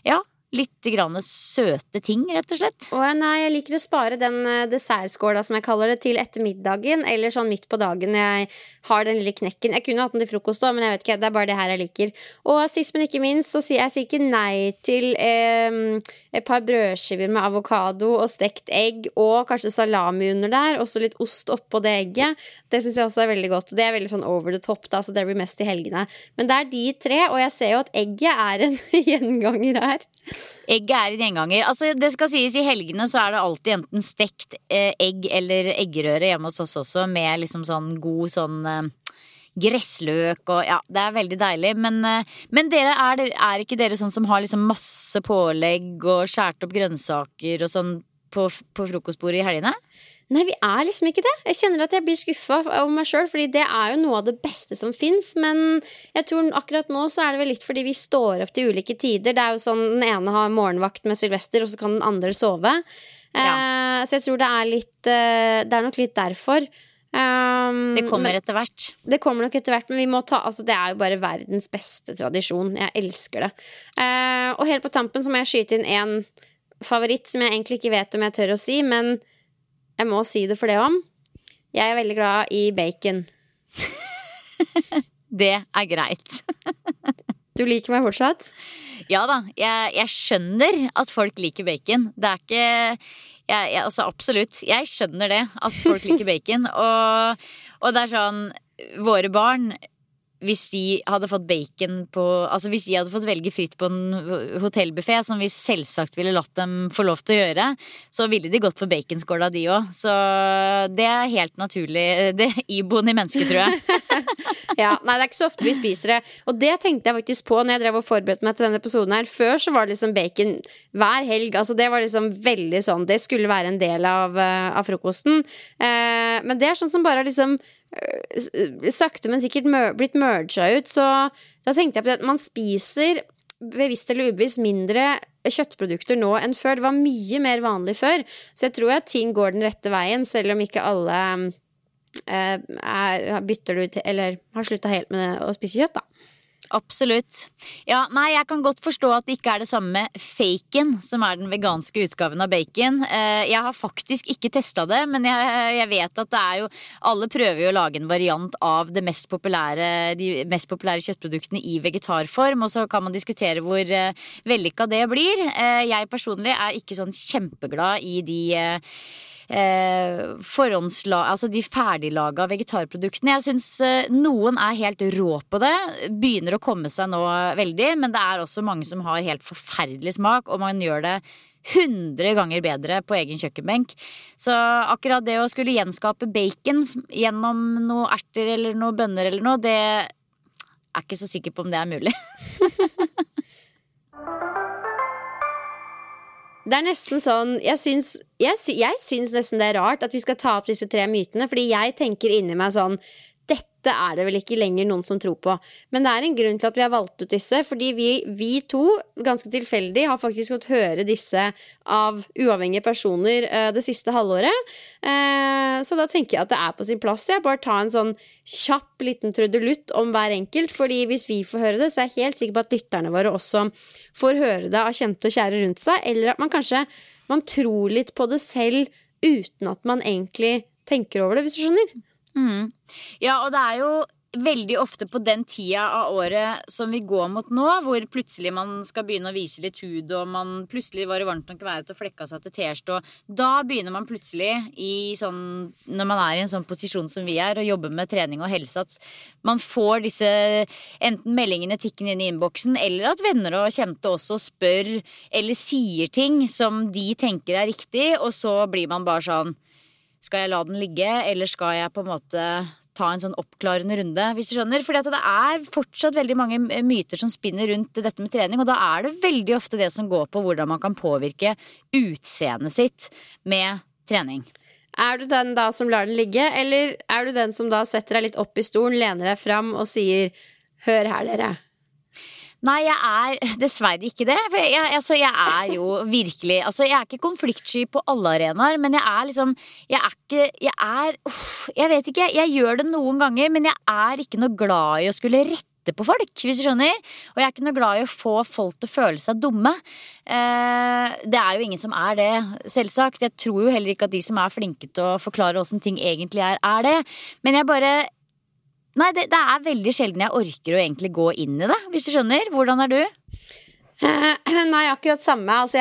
Litt grann søte ting, rett og slett. Nei, jeg liker å spare den dessertskåla som jeg kaller det til etter middagen, eller sånn midt på dagen jeg har den lille knekken. Jeg kunne hatt den til frokost da, men jeg vet ikke, det er bare det her jeg liker. Og sist, men ikke minst, så sier jeg ikke nei til et par brødskiver med avokado og stekt egg, og kanskje salami under der, og så litt ost oppå det egget. Det synes jeg også er veldig godt, og det er veldig sånn over the top da, så det blir mest i helgene. Men det er de tre, og jeg ser jo at egget er en gjenganger her. Egget er en gjenganger. Altså, det skal sies, i helgene så er det alltid enten stekt egg eller eggerøre hjemme hos oss også, med liksom sånn god sånn gressløk og ja, det er veldig deilig. Men dere er ikke dere sånn som har liksom masse pålegg og skjært opp grønnsaker og sånn på frokostbordet i helgene? Nei, vi er liksom ikke det. Jeg kjenner at jeg blir skuffet over meg selv, fordi det er jo noe av det beste som finnes, men jeg tror akkurat nå så er det vel litt fordi vi står opp til ulike tider. Det er jo sånn, den ene har morgenvakt med Sylvester, og så kan den andre sove. Så jeg tror det er nok litt derfor. Det kommer etter hvert. Det kommer nok etter hvert, men vi må altså det er jo bare verdens beste tradisjon. Jeg elsker det. Og helt på tampen så må jeg skyte inn en favoritt som jeg egentlig ikke vet om jeg tør å si, men jeg må si det for det om. Jeg er veldig glad i bacon. Det er greit. Du liker meg fortsatt? Ja da, jeg skjønner at folk liker bacon. Det er ikke altså absolutt, jeg skjønner det, at folk liker bacon. Og det er sånn, våre barn, hvis de hadde fått bacon på, altså hvis de hadde fått velge fritt på en hotellbuffé, som vi selvsagt ville latt dem få lov til å gjøre, så ville de gått for baconskåla de også. Så det er helt naturlig, det er iboende i mennesket, tror jeg. Ja, nei, det er ikke så ofte vi spiser det. Og det tenkte jeg faktisk på når jeg drev og forberedte meg til denne episoden her. Før så var det liksom bacon hver helg, altså det var liksom veldig sånn, det skulle være en del av frokosten. Men det er sånn som bare liksom sakte, men sikkert blitt merget ut. Så da tenkte jeg på at man spiser bevisst eller ubevisst mindre kjøttprodukter nå enn før. Det var mye mer vanlig før. Så jeg tror at ting går den rette veien, selv om ikke alle bytter det ut eller har sluttet helt med å spise kjøtt da. Absolutt. Ja, nei, jeg kan godt forstå at det ikke er det samme med faken, som er den veganske utgaven av bacon. Jeg har faktisk ikke testet det, men jeg vet at det er jo, alle prøver jo å lage en variant av de mest populære kjøttproduktene i vegetarform, og så kan man diskutere hvor vellykket det blir. Jeg personlig er ikke sånn kjempeglad i de altså de ferdiglaga vegetarproduktene. Jeg synes noen er helt rå på det, begynner å komme seg nå veldig, men det er også mange som har helt forferdelig smak, og man gjør det 100 ganger bedre på egen kjøkkenbenk. Så akkurat det å skulle gjenskape bacon gjennom noe erter eller noe bønner eller noe, det er ikke så sikker på om det er mulig. Det er nesten sånn, jeg syns nesten det er rart at vi skal ta opp disse 3 mytene, fordi jeg tenker inni meg sånn, dette er det vel ikke lenger noen som tror på. Men det er en grunn til at vi har valgt ut disse, fordi vi to, ganske tilfeldig, har faktisk fått høre disse av uavhengige personer det siste halvåret. Så da tenker jeg at det er på sin plass. Jeg bare tar en sånn kjapp liten trudelutt om hver enkelt, fordi hvis vi får høre det, så er jeg helt sikker på at lytterne våre også får høre det av kjente og kjære rundt seg, eller at man tror litt på det selv uten at man egentlig tenker over det, hvis du skjønner. Ja, og det er jo veldig ofte på den tida av året som vi går mot nå, hvor plutselig man skal begynne å vise litt hud, og man plutselig var det varmt nok å være til å flekke seg til terst, og da begynner man plutselig når man er i en sånn posisjon som vi er, og jobber med trening og helse, at man får disse enten meldingene tikkende inn i innboksen, eller at venner og kjente også spør, eller sier ting som de tenker er riktig, og så blir man bare sånn, skal jeg la den ligge, eller skal jeg på en måte ta en sånn oppklarende runde, hvis du skjønner? Fordi at det er fortsatt veldig mange myter som spinner rundt dette med trening, og da er det veldig ofte det som går på hvordan man kan påvirke utseendet sitt med trening. Er du den da som lar den ligge, eller er du den som da setter deg litt opp i stolen, lener deg fram og sier, hør her dere? Nei, jeg er dessverre ikke det. For jeg er jo virkelig, altså jeg er ikke konfliktsky på alle arenaer, men jeg er liksom, jeg vet ikke, jeg gjør det noen ganger, men jeg er ikke noe glad i å skulle rette rette på folk, hvis du skjønner. Og jeg er ikke noe glad i å få folk til å føle seg dumme. Det er jo ingen som er det, selvsagt. Jeg tror jo heller ikke at de som er flinke til å forklare hvordan ting egentlig er det. Men jeg bare... Nei, det er veldig sjelden jeg orker å egentlig gå inn i det, hvis du skjønner. Hvordan er du? Nei, akkurat samme. Altså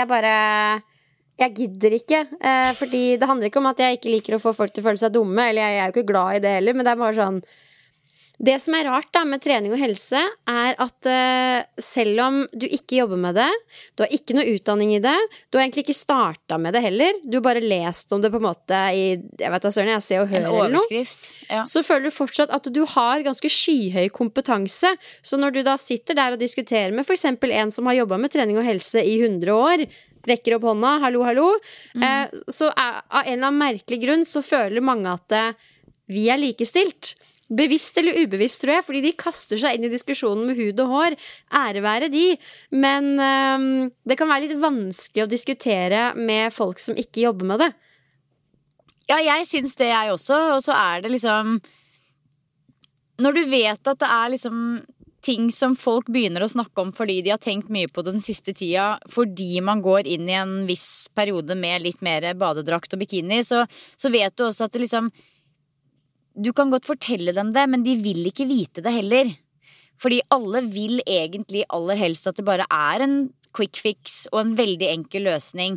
jeg gidder ikke, fordi det handler ikke om at jeg ikke liker å få folk til å føle seg dumme, eller jeg er jo ikke glad i det heller, men det er bare sånn. Det som er rart da med trening og helse er at selv om du ikke jobber med det, du har ikke noe utdanning i det, du har egentlig ikke startet med det heller, du har bare lest om det på en måte i, jeg vet da søren, jeg ser og hører eller noe, ja. Så føler du fortsatt at du har ganske skyhøy kompetanse, så når du da sitter der og diskuterer med for eksempel en som har jobbet med trening og helse i 100 år, rekker opp hånda, hallo, så av en eller annen merkelig grunn så føler mange at vi er likestilt. Bevisst eller ubevisst, tror jeg, fordi de kaster seg inn i diskusjonen med hud og hår. Ære være de. Men det kan være litt vanskelig å diskutere med folk som ikke jobber med det. Ja, jeg synes det jeg også. Og så er det liksom når du vet at det er liksom ting som folk begynner å snakke om fordi de har tenkt mye på det den siste tida, fordi man går inn i en viss periode med litt mer badedrakt og bikini, så vet du også at det liksom du kan godt fortelle dem det, men de vil ikke vite det heller. Fordi alle vil egentlig aller helst at det bare er en quick fix og en veldig enkel løsning.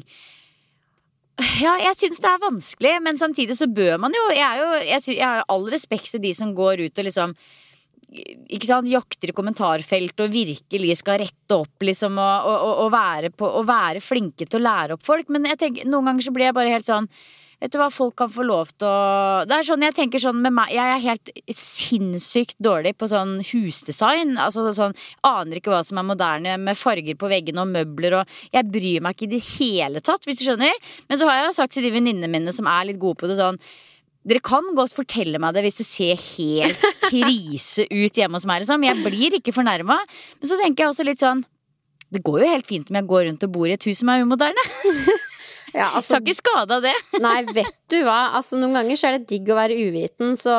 Ja, jeg synes det er vanskelig, men samtidig så bør man jo jeg har jo all respekt til de som går ut og liksom ikke sant, jakter i kommentarfelt og virkelig skal rette opp liksom, og være flinke til å lære opp folk. Men jeg tenker, noen ganger så blir jeg bare helt sånn vet du hva, folk kan få lov til å det er sånn, jeg tenker sånn med meg jeg er helt sinnssykt dårlig på sånn husdesign, altså sånn aner ikke hva som er moderne med farger på veggene og møbler og jeg bryr meg ikke i det hele tatt, hvis du skjønner. Men så har jeg jo sagt til de venninnene mine som er litt gode på det sånn dere kan godt fortelle meg det hvis det ser helt krise ut hjemme hos meg liksom. Jeg blir ikke fornærmet. Men så tenker jeg også litt sånn det går jo helt fint om jeg går rundt og bor i et hus som er umoderne. Ja, altså, tar ikke skade av det. Nei, vet du hva? Altså, noen ganger så er det digg å være uviten, så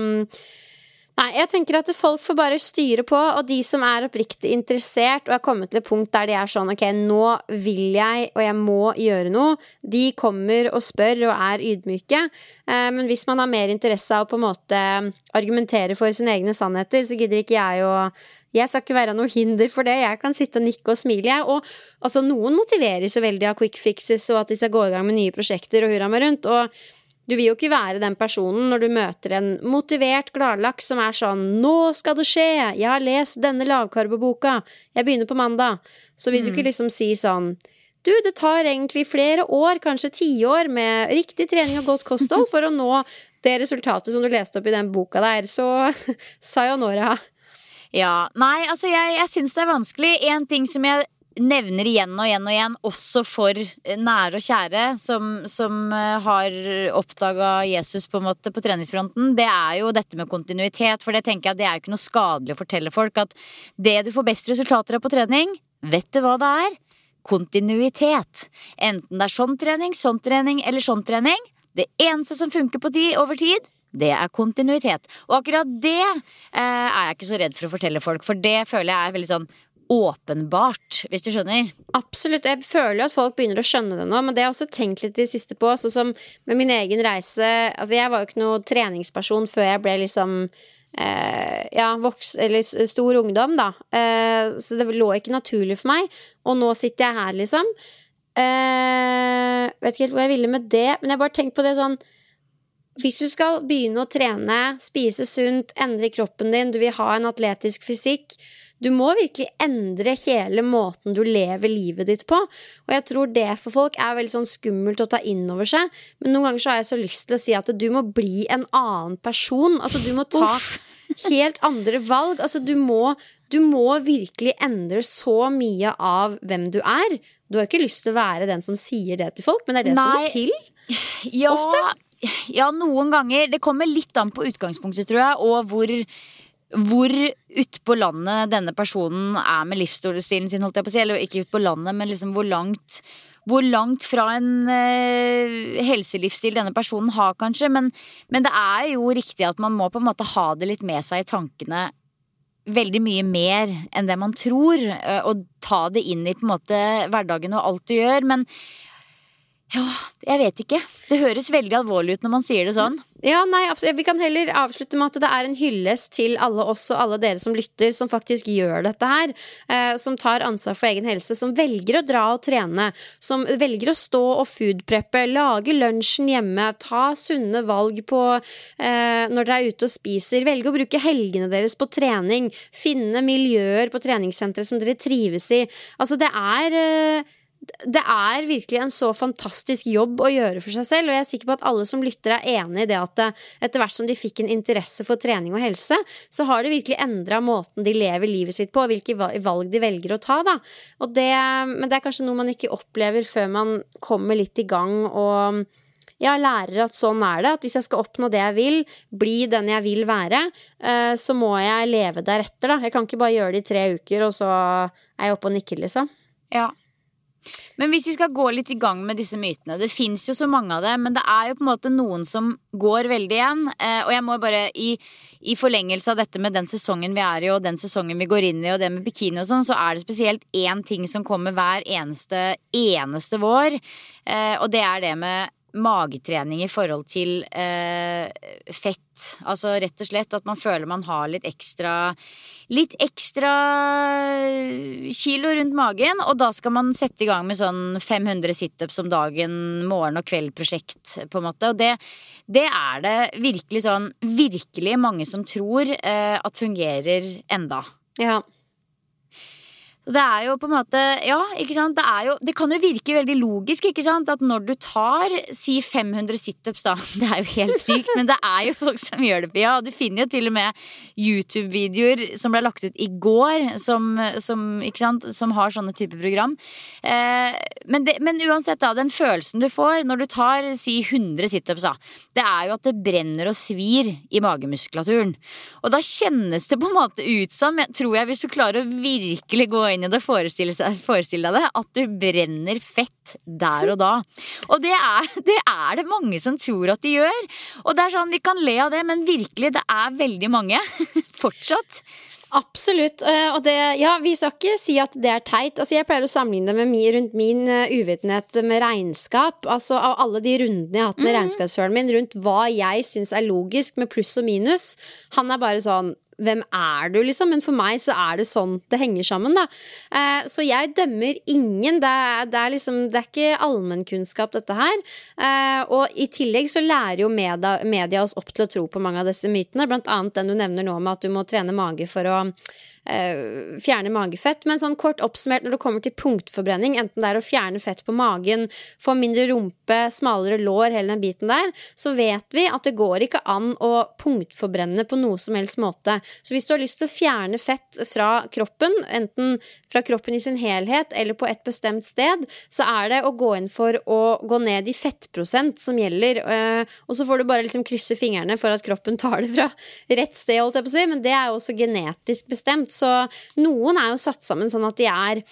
nei, jeg tenker at folk får bare styre på, og de som er oppriktig interessert og er kommet til et punkt der de er sånn, ok, nå vil jeg, og jeg må gjøre noe, de kommer og spør og er ydmyke, men hvis man har mer interesse av å på en måte argumentere for sine egne sannheter, så gidder ikke jeg skal ikke være noe hinder for det, jeg kan sitte og nikke og smile, og altså, noen motiveres så veldig av quick fixes, og at de skal gå i gang med nye prosjekter og hurra meg rundt, og du vil jo ikke være den personen når du møter en motivert gladlaks som er sånn, nå skal det skje, jeg har lest denne lavkarboboka, jeg begynner på mandag, så vil du ikke liksom si sånn, du, det tar egentlig flere år, kanskje 10 år med riktig trening og godt kosthold for å nå det resultatet som du leste opp i den boka der, så sayonara. Ja, nei, altså jeg synes det er vanskelig. En ting som jeg nevner igjen og igjen og igjen, også for nære og kjære som har oppdaget Jesus på en måte på treningsfronten, det er jo dette med kontinuitet, for det tenker jeg at det er jo ikke noe skadelig å fortelle folk at det du får best resultater av på trening, vet du hva det er? Kontinuitet. Enten det er sånn trening eller sånn trening. Det eneste som funker over tid, det er kontinuitet. Og akkurat det er jeg ikke så redd for å fortelle folk, for det føler jeg er veldig sånn åpenbart, hvis du skjønner. Absolutt, jeg føler jo at folk begynner å skjønne det nå, men det har jeg også tenkt litt i det siste på, sånn som med min egen reise, altså jeg var jo ikke noe treningsperson før jeg ble liksom eller stor ungdom da, så det lå ikke naturlig for meg, og nå sitter jeg her liksom, vet ikke helt hvor jeg ville med det, men jeg har bare tenkt på det sånn, hvis du skal begynne å trene, spise sunt, endre kroppen din, du vil ha en atletisk fysikk, du må virkelig endre hele måten du lever livet ditt på, og jeg tror det for folk er veldig sånn skummelt å ta inn over seg, men noen ganger så har jeg så lyst til å si at du må bli en annen person, altså du må ta helt andre valg, altså du må virkelig endre så mye av hvem du er, du har ikke lyst til å være den som sier det til folk, men det er det som må til ja, ofte. Ja, noen ganger. Det kommer litt an på utgangspunktet, tror jeg, og hvor ut på landet denne personen er med livsstilen sin, holdt jeg på å si, eller ikke ut på landet, men liksom hvor langt fra en helselivsstil denne personen har kanskje, men det er jo riktig at man må på en måte ha det litt med seg i tankene veldig mye mer enn det man tror, og ta det inn i på en måte hverdagen og alt du gjør, men ja, jeg vet ikke. Det høres veldig alvorlig ut når man sier det sånn. Ja, nei, vi kan heller avslutte med at det en hyllest til alle oss og alle dere som lytter, som faktisk gjør dette her, som tar ansvar for egen helse, som velger å dra og trene, som velger å stå og foodpreppe, lage lunsjen hjemme, ta sunne valg på når dere ute og spiser, velge å bruke helgene deres på trening, finne miljøer på treningssenteret som dere trives i. Altså, det virkelig en så fantastisk jobb å gjøre for seg selv, og jeg sikker på at alle som lytter enig i det at etter hvert som de fikk en interesse for trening og helse, så har det virkelig endret måten de lever livet sitt på, og hvilke valg de velger å ta da. Men det kanskje noe man ikke opplever før man kommer litt i gang og lærer at sånn det, at hvis jeg skal oppnå det jeg vil, bli den jeg vil være, så må jeg leve deretter da. Jeg kan ikke bare gjøre det i 3 uker, og så jeg oppe og nikker liksom. Ja. Men hvis vi skal gå litt i gang med disse mytene, det finnes jo så mange av det, men det jo på en måte noen som går veldig igjen, og jeg må bare i forlengelse av dette med den sesongen vi i, og den sesongen vi går inn i, og det med bikini og sånn, så det spesielt en ting som kommer hver eneste vår, og det det med magetrening i forhold til fett, altså rett og slett at man føler man har litt ekstra kilo rundt magen, og da skal man sette i gang med sånn 500 sit-ups om dagen, morgen- og kveldprosjekt på en måte, og det det virkelig mange som tror at fungerer enda. Ja. Det jo på en måte, ja, ikke sant, det kan jo virke veldig logisk, ikke sant, at når du si 500 sit-ups da, det jo helt sykt, men det jo folk som gjør det, ja, du finner jo til og med YouTube-videoer som ble lagt ut i går, ikke sant, som har sånne type program, men uansett da, den følelsen du får når du si 100 sit-ups da, det jo at det brenner og svir i magemuskulaturen, og da kjennes det på en måte ut som, tror jeg, hvis du klarer å virkelig gå inn i det, forestille deg det, at du brenner fett der og da. Og det det mange som tror at de gjør. Og det sånn, vi kan le av det, men virkelig, det veldig mange fortsatt. Absolutt, og det, ja, vi skal ikke si at det teit. Altså, jeg pleier å sammenligne det med rundt min uvitenhet med regnskap, altså av alle de rundene jeg har hatt med regnskapsføren min, rundt hva jeg synes logisk med pluss og minus. Han bare sånn, hvem du liksom? Men for meg så det sånn det henger sammen da. Så jeg dømmer ingen, det liksom, det ikke allmennkunnskap dette her, og i tillegg så lærer jo media oss opp til å tro på mange av disse mytene, blant annet den du nevner nå med at du må trene mage for å fjerne magefett, men sånn kort oppsummert når det kommer til punktforbrenning, enten det å fjerne fett på magen, få mindre rumpe, smalere lår, hele den biten der, så vet vi at det går ikke an å punktforbrenne på noe som helst måte. Så hvis du har lyst til å fjerne fett fra kroppen, enten fra kroppen i sin helhet eller på et bestemt sted, så det å gå inn for å gå ned i fettprosent som gjelder, og så får du bare liksom krysse fingrene for at kroppen tar det fra rett sted, holdt jeg på å si, men det jo også genetisk bestemt. Så noen jo satt sammen sånn at de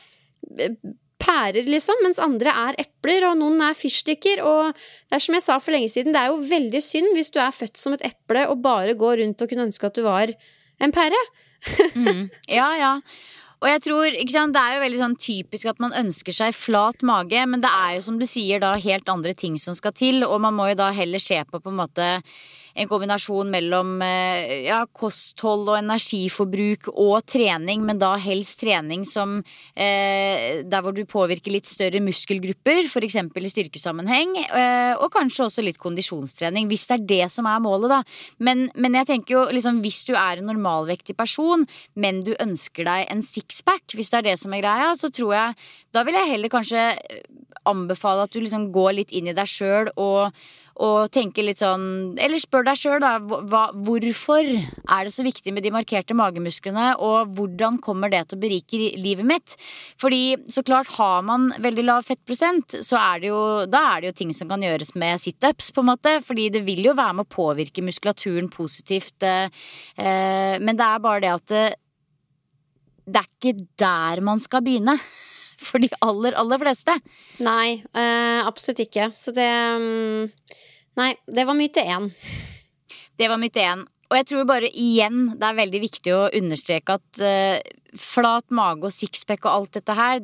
pærer liksom, mens andre epler, og noen fyrstikker, og det som jeg sa for lenge siden, det jo veldig synd hvis du født som et eple og bare går rundt og kunne ønske at du var en pære. Ja. Og jeg tror, ikke sant, det jo veldig sånn typisk at man ønsker seg flat mage, men det jo som du sier da helt andre ting som skal til, og man må jo da heller se på en måte en kombinasjon mellom kosthold og energiforbruk og trening, men da helst trening som der hvor du påvirker litt større muskelgrupper, for eksempel i styrkesammenheng, og kanskje også litt kondisjonstrening, hvis det det som målet da. Men jeg tenker jo, liksom, hvis du en normalvektig person, men du ønsker deg en sixpack, hvis det det som greia, så tror jeg, da vil jeg heller kanskje anbefale at du liksom går litt inn i deg selv og tenker litt sånn, eller spør deg selv da, hvorfor det så viktig med de markerte magemusklene, og hvordan kommer det til å berike livet mitt? Fordi så klart har man veldig lav fettprosent, så det jo, da det jo ting som kan gjøres med sit-ups på en måte, fordi det vil jo være med å påvirke muskulaturen positivt, men det bare det at det ikke der man skal begynne. For de aller fleste. Nei, absolutt ikke. Så det var myte 1. Det var myte 1. Og jeg tror bare igjen det veldig viktig å understreke at flat mage og sixpack og alt dette her,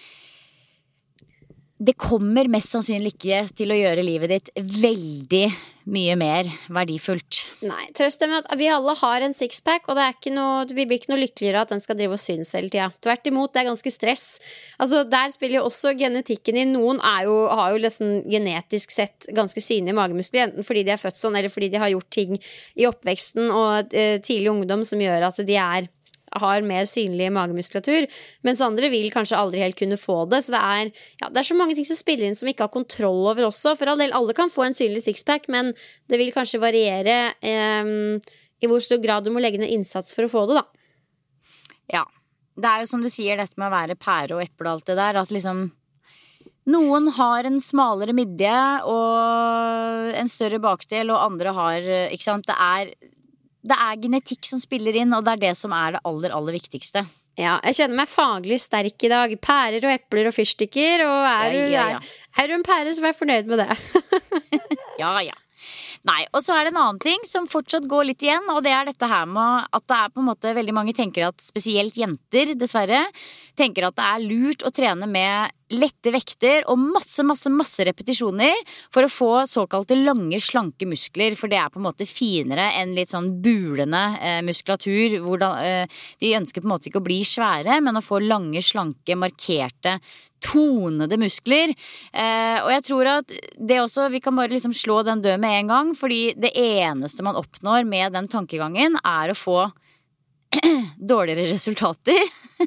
det kommer mest sannsynlig ikke til å gjøre livet ditt veldig mye mer verdifullt. Nei, trøst det med at vi alle har en sixpack, og det ikke noe, vi blir ikke noe lykkeligere at den skal drive og synes hele tiden. Tvert imot, det ganske stress. Altså, der spiller jo også genetikken inn. Noen har jo nesten genetisk sett ganske synlige magemuskler, enten fordi de født sånn, eller fordi de har gjort ting i oppveksten og tidlig ungdom som gjør at de har mer synlig magemuskulatur, mens andre vil kanskje aldri helt kunne få det. Så det så mange ting som spiller inn som vi ikke har kontroll over også. For all del, alle kan få en synlig sixpack, men det vil kanskje variere i hvor stor grad du må legge ned innsats for å få det, da. Ja, det jo som du sier, dette med å være pære og eple og alt det der, at liksom noen har en smalere midje og en større bakdel, og andre har, ikke sant, det genetikk som spiller inn, og det det som det aller, aller viktigste. Ja, jeg kjenner meg faglig sterk i dag. Pærer og epler og fyrstikker, og er du en pære, så vær fornøyd med det. Ja. Nei, og så det en annen ting som fortsatt går litt igjen, og det dette her med at det på en måte veldig mange tenker at spesielt jenter, dessverre, tenker at det lurt å trene med lette vekter og masse repetisjoner for å få såkalte lange, slanke muskler, for det på en måte finere enn litt sånn bulende muskulatur, hvor de ønsker på en måte ikke å bli svære, men å få lange, slanke, markerte, tonede muskler. Og jeg tror at det også, vi kan bare liksom slå den død med en gang, fordi det eneste man oppnår med den tankegangen å få dårligere resultater.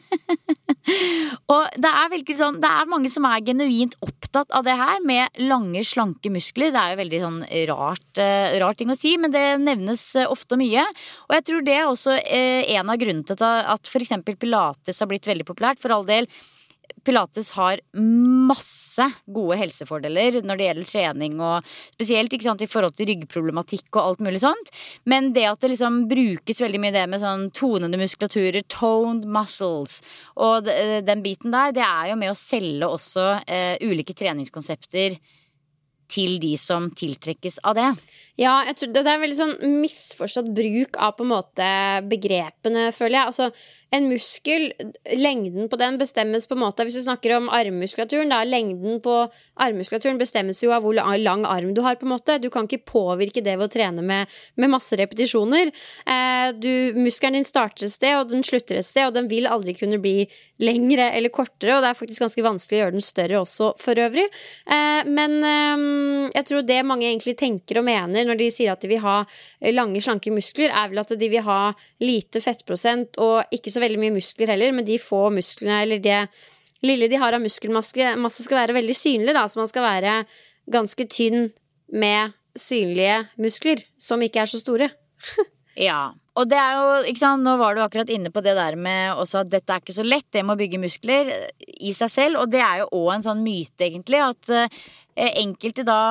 Og det virkelig sånn, det mange som genuint opptatt av det her med lange, slanke muskler. Det jo veldig sånn rar ting å si, men det nevnes ofte og mye. Og jeg tror det også en av grunnene til at for eksempel pilates har blitt veldig populært. For all del, pilates har masse gode helsefordeler når det gjelder trening, og spesielt ikke sant, i forhold til ryggproblematikk og alt mulig sånt. Men det at det liksom brukes veldig mye det med sånn tonende muskulaturer, toned muscles, og den biten der, det jo med å selge også ulike treningskonsepter til de som tiltrekkes av det. Ja, jeg tror det veldig sånn misforstått bruk av på en måte begrepene, føler jeg. Altså, en muskel, lengden på den bestemmes på en måte, hvis du snakker om armmuskulaturen, da, lengden på armmuskulaturen bestemmes jo av hvor lang arm du har på en måte. Du kan ikke påvirke det ved å trene med masse repetisjoner. Muskelen din starter et sted, og den slutter et sted, og den vil aldri kunne bli lengre eller kortere, og det faktisk ganske vanskelig å gjøre den større også for øvrig. Men jeg tror det mange egentlig tenker og mener når de sier at de vil ha lange, slanke muskler, vel at de vil ha lite fettprosent og ikke så veldig mye muskler heller, men de få musklene, eller det lille de har av muskelmasse skal være veldig synlig, da, så man skal være ganske tynn med synlige muskler som ikke så store. Ja, og det jo, ikke sant, nå var du akkurat inne på det der med også at dette ikke så lett, det må bygge muskler i seg selv, og det jo også en sånn myte egentlig, at enkelte da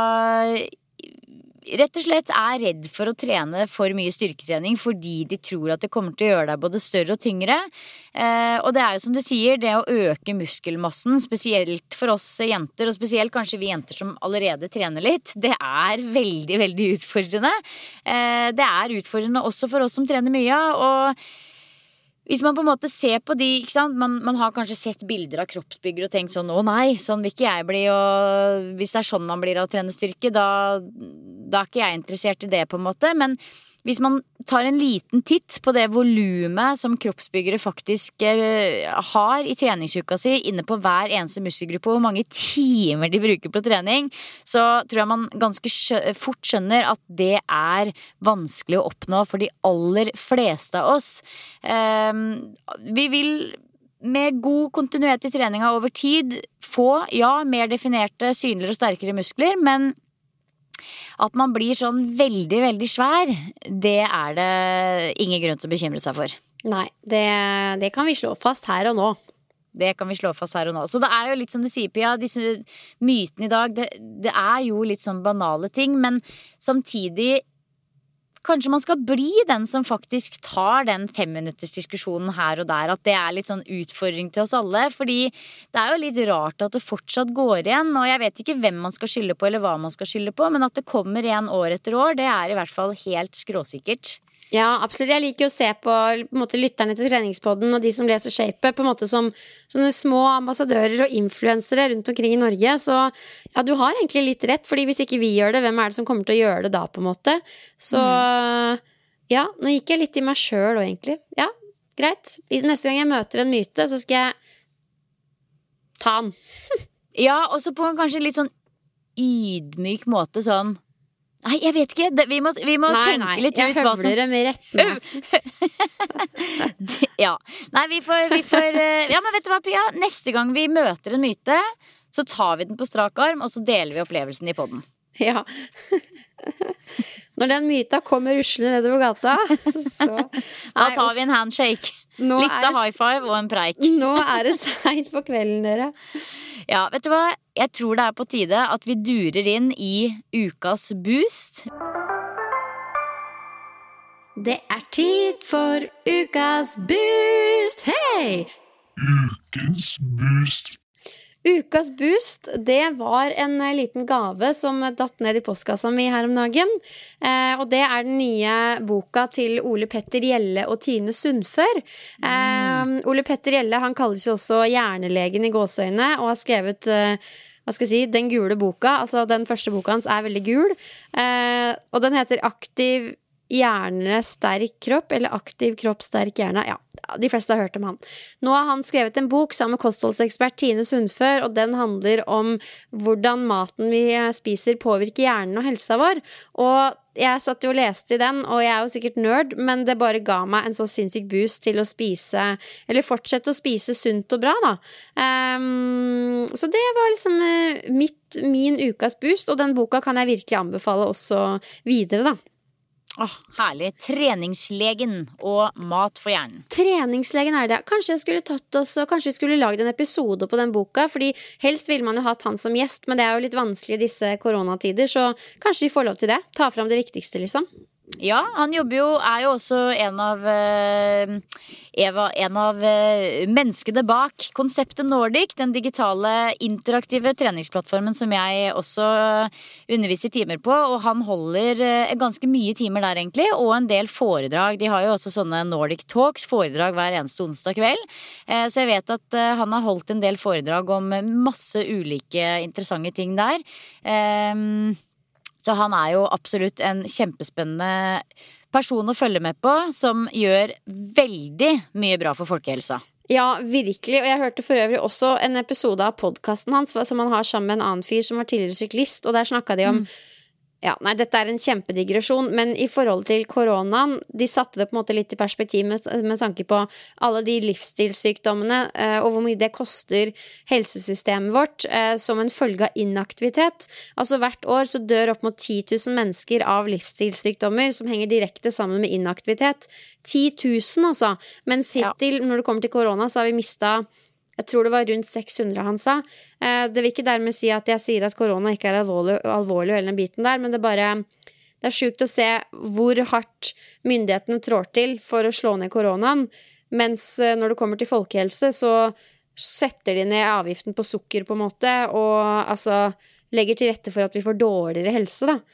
rett og slett redd for å trene for mye styrketrening fordi de tror at det kommer til å gjøre deg både større og tyngre. Og det jo som du sier, det å øke muskelmassen, spesielt for oss jenter, og spesielt kanskje vi jenter som allerede trener litt, det veldig, veldig utfordrende. Det utfordrende også for oss som trener mye, og hvis man på en måte ser på de, ikke sant? Man har kanskje sett bilder av kroppsbyggere og tenkt sånn, å nei, sånn vil ikke jeg bli, og hvis det sånn man blir av å trene styrke, da ikke jeg interessert i det på en måte, men hvis man tar en liten titt på det volumet som kroppsbyggere faktisk har i treningsuka si inne på hver eneste muskelgruppe, og hvor mange timer de bruker på trening, så tror jeg man ganske fort skjønner at det vanskelig å oppnå for de aller fleste av oss. Vi vil med god kontinuitet i treninga over tid få, mer definerte, synligere og sterkere muskler, men at man blir sånn veldig, veldig svær, det det ingen grunn til å bekymre seg for. Nei, det kan vi slå fast her og nå. Det kan vi slå fast her og nå. Så det jo litt som du sier, Pia, disse mytene i dag, det jo litt sånn banale ting, men samtidig kanskje man skal bli den som faktisk tar den 5-minutters diskusjonen her og der, at det litt sånn utfordring til oss alle, fordi det jo litt rart at det fortsatt går igjen, og jeg vet ikke hvem man skal skylde på eller hva man skal skylde på, men at det kommer igjen år etter år, det i hvert fall helt skråsikkert. Ja, absolutt. Jeg liker å se på en måte, lytterne til treningspodden og de som leser Shape på en måte som små ambassadører og influensere rundt omkring i Norge. Så ja, du har egentlig litt rett, fordi hvis ikke vi gjør det, hvem er det som kommer til å gjøre det da, på en måte? Så ja, nå gikk jeg litt i meg selv også, egentlig. Ja, greit. Neste gang jeg møter en myte, så skal jeg ta den. Ja, og så på en kanskje litt sånn ydmyk måte sånn Nei, jeg vet ikke, vi må tenke litt ut hva som... Nei, jeg høvler det med rettene. Ja, nei, vi får ja, men vet du hva, Pia? Neste gang vi møter en myte, så tar vi den på strak arm, og så deler vi opplevelsen i podden. Ja. Når den myta kommer ruslende nedover gata, så... Da tar vi en handshake. Litt av high five og en preik. Nå det sent på kvelden, dere. Ja, vet du hva? Jeg tror det på tide at vi durer inn i ukas boost. Det tid for ukas boost. Hei! Ukens boost. Ukas boost, det var en liten gave som datt ned i postkassa mi her om dagen. Og det den nye boka til Ole Petter Gjelle og Tine Sundfør. Ole Petter Gjelle, han kalles jo også hjernelegen i gåseøyne, og har skrevet, hva skal jeg si, den gule boka. Altså den første boka hans veldig gul. Og den heter Aktiv hjerne, sterk kropp, eller aktiv kropp, sterk hjerne. Ja, de fleste har hørt om han. Nå har han skrevet en bok sammen med kostholdsekspert Tine Sundfør, og den handler om hvordan maten vi spiser påvirker hjernen og helsa vår. Og jeg satt jo og leste i den, og jeg jo sikkert nerd, men det bare ga meg en så sinnssyk boost til å spise, eller fortsette å spise sunt og bra, da. Så det var liksom min ukas boost, og den boka kan jeg virkelig anbefale også videre, da. Herlig. Treningslegen og mat for hjernen. Treningslegen det. Kanskje vi skulle lagd en episode på den boka, fordi helst vil man jo ha han som gjest, men det jo litt vanskelig i disse koronatider, så kanskje vi får lov til det. Ta fram det viktigste, liksom. Ja, han jobber jo, jo også en av menneskene bak konseptet Nordic, den digitale interaktive treningsplattformen som jeg også underviser timer på, og han holder ganske mye timer der egentlig, og en del foredrag. De har jo også sånne Nordic Talks, foredrag hver eneste onsdag kveld, så jeg vet at han har holdt en del foredrag om masse ulike interessante ting der. Så han jo absolutt en kjempespennende person å følge med på, som gjør veldig mye bra for folkehelsa. Ja, virkelig, og jeg hørte for øvrig også en episode av podcasten hans som han har sammen med en annen fyr som var tidligere syklist, og der snakket de om ja, nei, dette en kjempedigresjon, men i forhold til koronaen, de satte det på en måte litt i perspektiv med tanke på alle de livsstilssykdommene, og hvor mye det koster helsesystemet vårt som en følge av inaktivitet. Altså hvert år så dør opp mot 10 000 mennesker av livsstilssykdommer som henger direkte sammen med inaktivitet. 10 000 altså, mens hittil, når det kommer til korona, så har vi mistet jeg tror det var rundt 600 han sa. Det vil ikke dermed si at jeg sier at korona ikke alvorlig og hele den biten der, men det sykt å se hvor hardt myndighetene trår til for å slå ned koronaen, mens når det kommer til folkehelse, så setter de ned avgiften på sukker på en måte, og altså legger til rette for at vi får dårligere helse, da.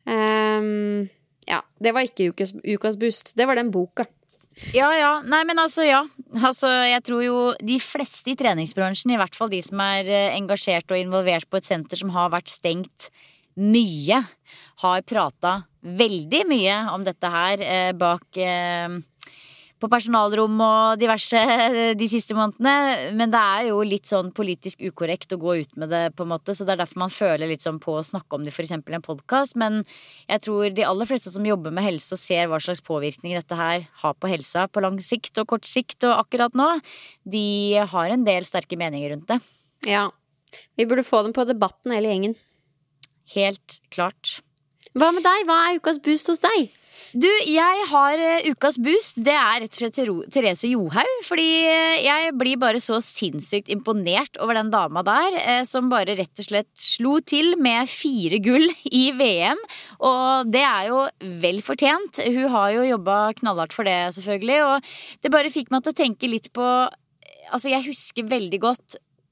Ja, det var ikke ukas boost, det var den boka. Ja, nei, men altså, jeg tror jo de fleste i treningsbransjen, i hvert fall de som engasjert og involvert på et senter som har vært stengt mye, har pratet veldig mye om dette her bak på personalrom og diverse de siste månedene, men det jo litt sånn politisk ukorrekt å gå ut med det på en måte, så det derfor man føler litt sånn på å snakke om det for eksempel i en podcast, men jeg tror de aller fleste som jobber med helse og ser hva slags påvirkning dette her har på helsa på lang sikt og kort sikt og akkurat nå, de har en del sterke meninger rundt det. Ja, vi burde få dem på debatten hele gjengen. Helt klart. Hva med deg? Hva ukas boost hos deg? Du, jeg har ukas boost. Det rett og slett Therese Johaug. Fordi jeg blir bare så sinnssykt imponert over den dama der, som bare rett og slett slo til med 4 gull i VM. Og det jo vel fortjent. Hun har jo jobbet knallhardt for det, selvfølgelig. Og det bare fikk meg til å tenke litt på. Altså, jeg husker veldig godt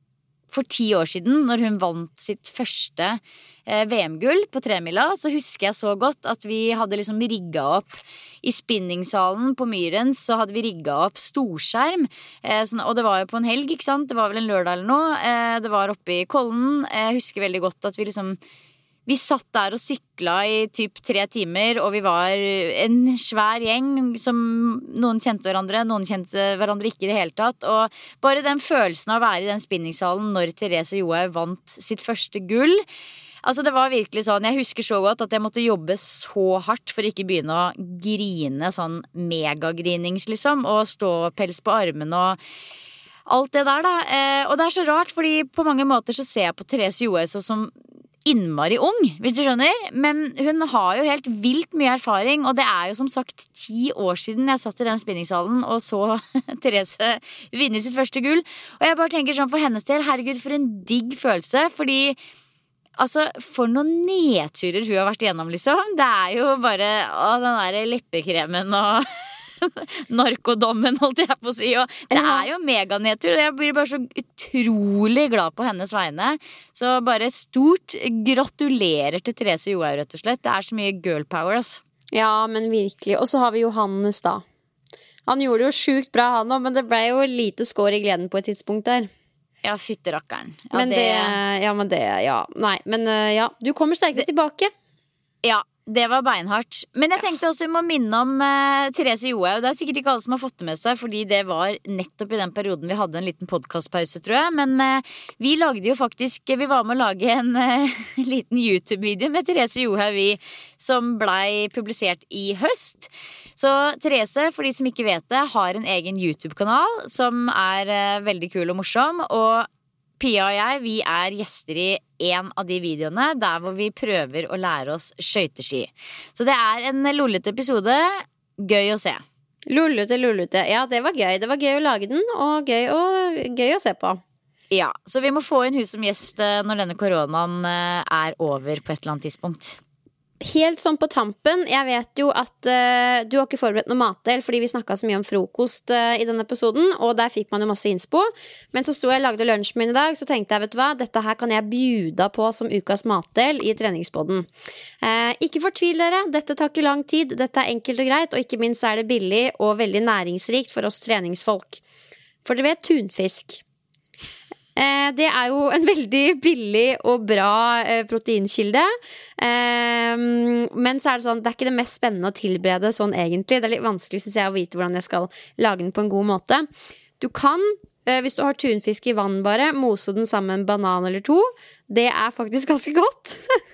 for 10 år siden, når hun vant sitt første VM-gull på tremila, så husker jeg så godt at vi hadde liksom rigget opp i spinningsalen på Myrens, så hadde vi rigget opp storskjerm, og det var jo på en helg, ikke sant? Det var vel en lørdag eller noe, det var oppe i Kollen. Jeg husker veldig godt at vi satt der og sykla i typ 3 timer, og vi var en svær gjeng som noen kjente hverandre, noen kjente hverandre ikke i det hele tatt, og bare den følelsen av å være i den spinningsalen når Therese Johaug vant sitt første gull. Altså det var virkelig sånn, jeg husker så godt at jeg måtte jobbe så hardt for ikke begynne å grine sånn megagrinings liksom, og ståpels på armen og alt det der da. Og det er så rart, fordi på mange måter så ser jeg på Therese Johaug som innmari ung, hvis du skjønner, men hun har jo helt vilt mye erfaring, og det er jo som sagt 10 år siden jeg satt i den spinningsalen og så Therese vinne sitt første gull, og jeg bare tenker sånn for hennes del, herregud for en digg følelse, fordi altså, for noen nedturer hun har vært igjennom, liksom. Det er jo bare den der leppekremen og narkodommen, holdt jeg på å si. Og det er jo meganedtur, og jeg blir bare så utrolig glad på hennes vegne. Så bare stort gratulerer til Therese Johaug, rett og slett. Det er så mye girl power, altså. Ja, men virkelig. Og så har vi Johannes da. Han gjorde det jo sjukt bra, han også, men det ble jo lite skår i gleden på et tidspunkt der. Ja, fytterakkeren. Ja, Nei, du kommer sterkere tilbake. Ja, det var beinhardt. Men jeg tenkte også vi må minne om Therese Johaug. Det er sikkert ikke alle som har fått det med seg, fordi det var nettopp i den perioden vi hadde en liten podcastpause, tror jeg. Men vi lagde jo faktisk, vi var med å lage en liten YouTube-video med Therese Johaug som blei publisert i høst. Så Therese, for de som ikke vet det, har en egen YouTube-kanal som er veldig kul og morsom, og Pia og jeg, vi er gjester i en av de videoene der hvor vi prøver å lære oss skøyteski. Så det er en lollete episode, gøy å se. Lollete, ja det var gøy. Det var gøy å lage den, og gøy å se på. Ja, så vi må få inn hun som gjest når denne koronaen er over på et eller annet tidspunkt. Helt sånn på tampen, jeg vet jo at du har ikke forberedt noe matdel fordi vi snakket så mye om frokost i denne episoden, og der fikk man jo masse innspo. Men så sto jeg og lagde lunsjen min i dag, så tenkte jeg, vet du hva, dette her kan jeg bjuda på som ukas matdel i treningspodden. Ikke fortvil dere, dette tar ikke lang tid, dette er enkelt og greit, og ikke minst er det billig og veldig næringsrikt for oss treningsfolk. For dere vet, tunfisk. Det er jo en veldig billig og bra proteinkilde, men så er det sånn, det er ikke det mest spennende å tilberede sånn egentlig. Det er litt vanskelig, synes jeg, å vite hvordan jeg skal lage den på en god måte. Du kan, hvis du har tunfisk i vann bare, mose den sammen med en banan eller 2. Det er faktisk ganske godt.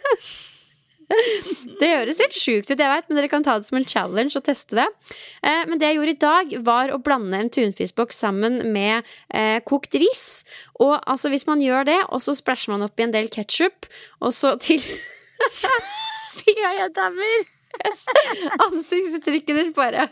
Det høres helt sjukt ut, jeg vet, men dere kan ta det som en challenge og teste det. Men det jeg gjorde i dag var å blande en tunfiskboks sammen med kokt ris. Og altså hvis man gjør det, og så splasher man opp i en del ketchup, og så til Fy, jeg dammer. Ansiktsuttrykket ditt bare.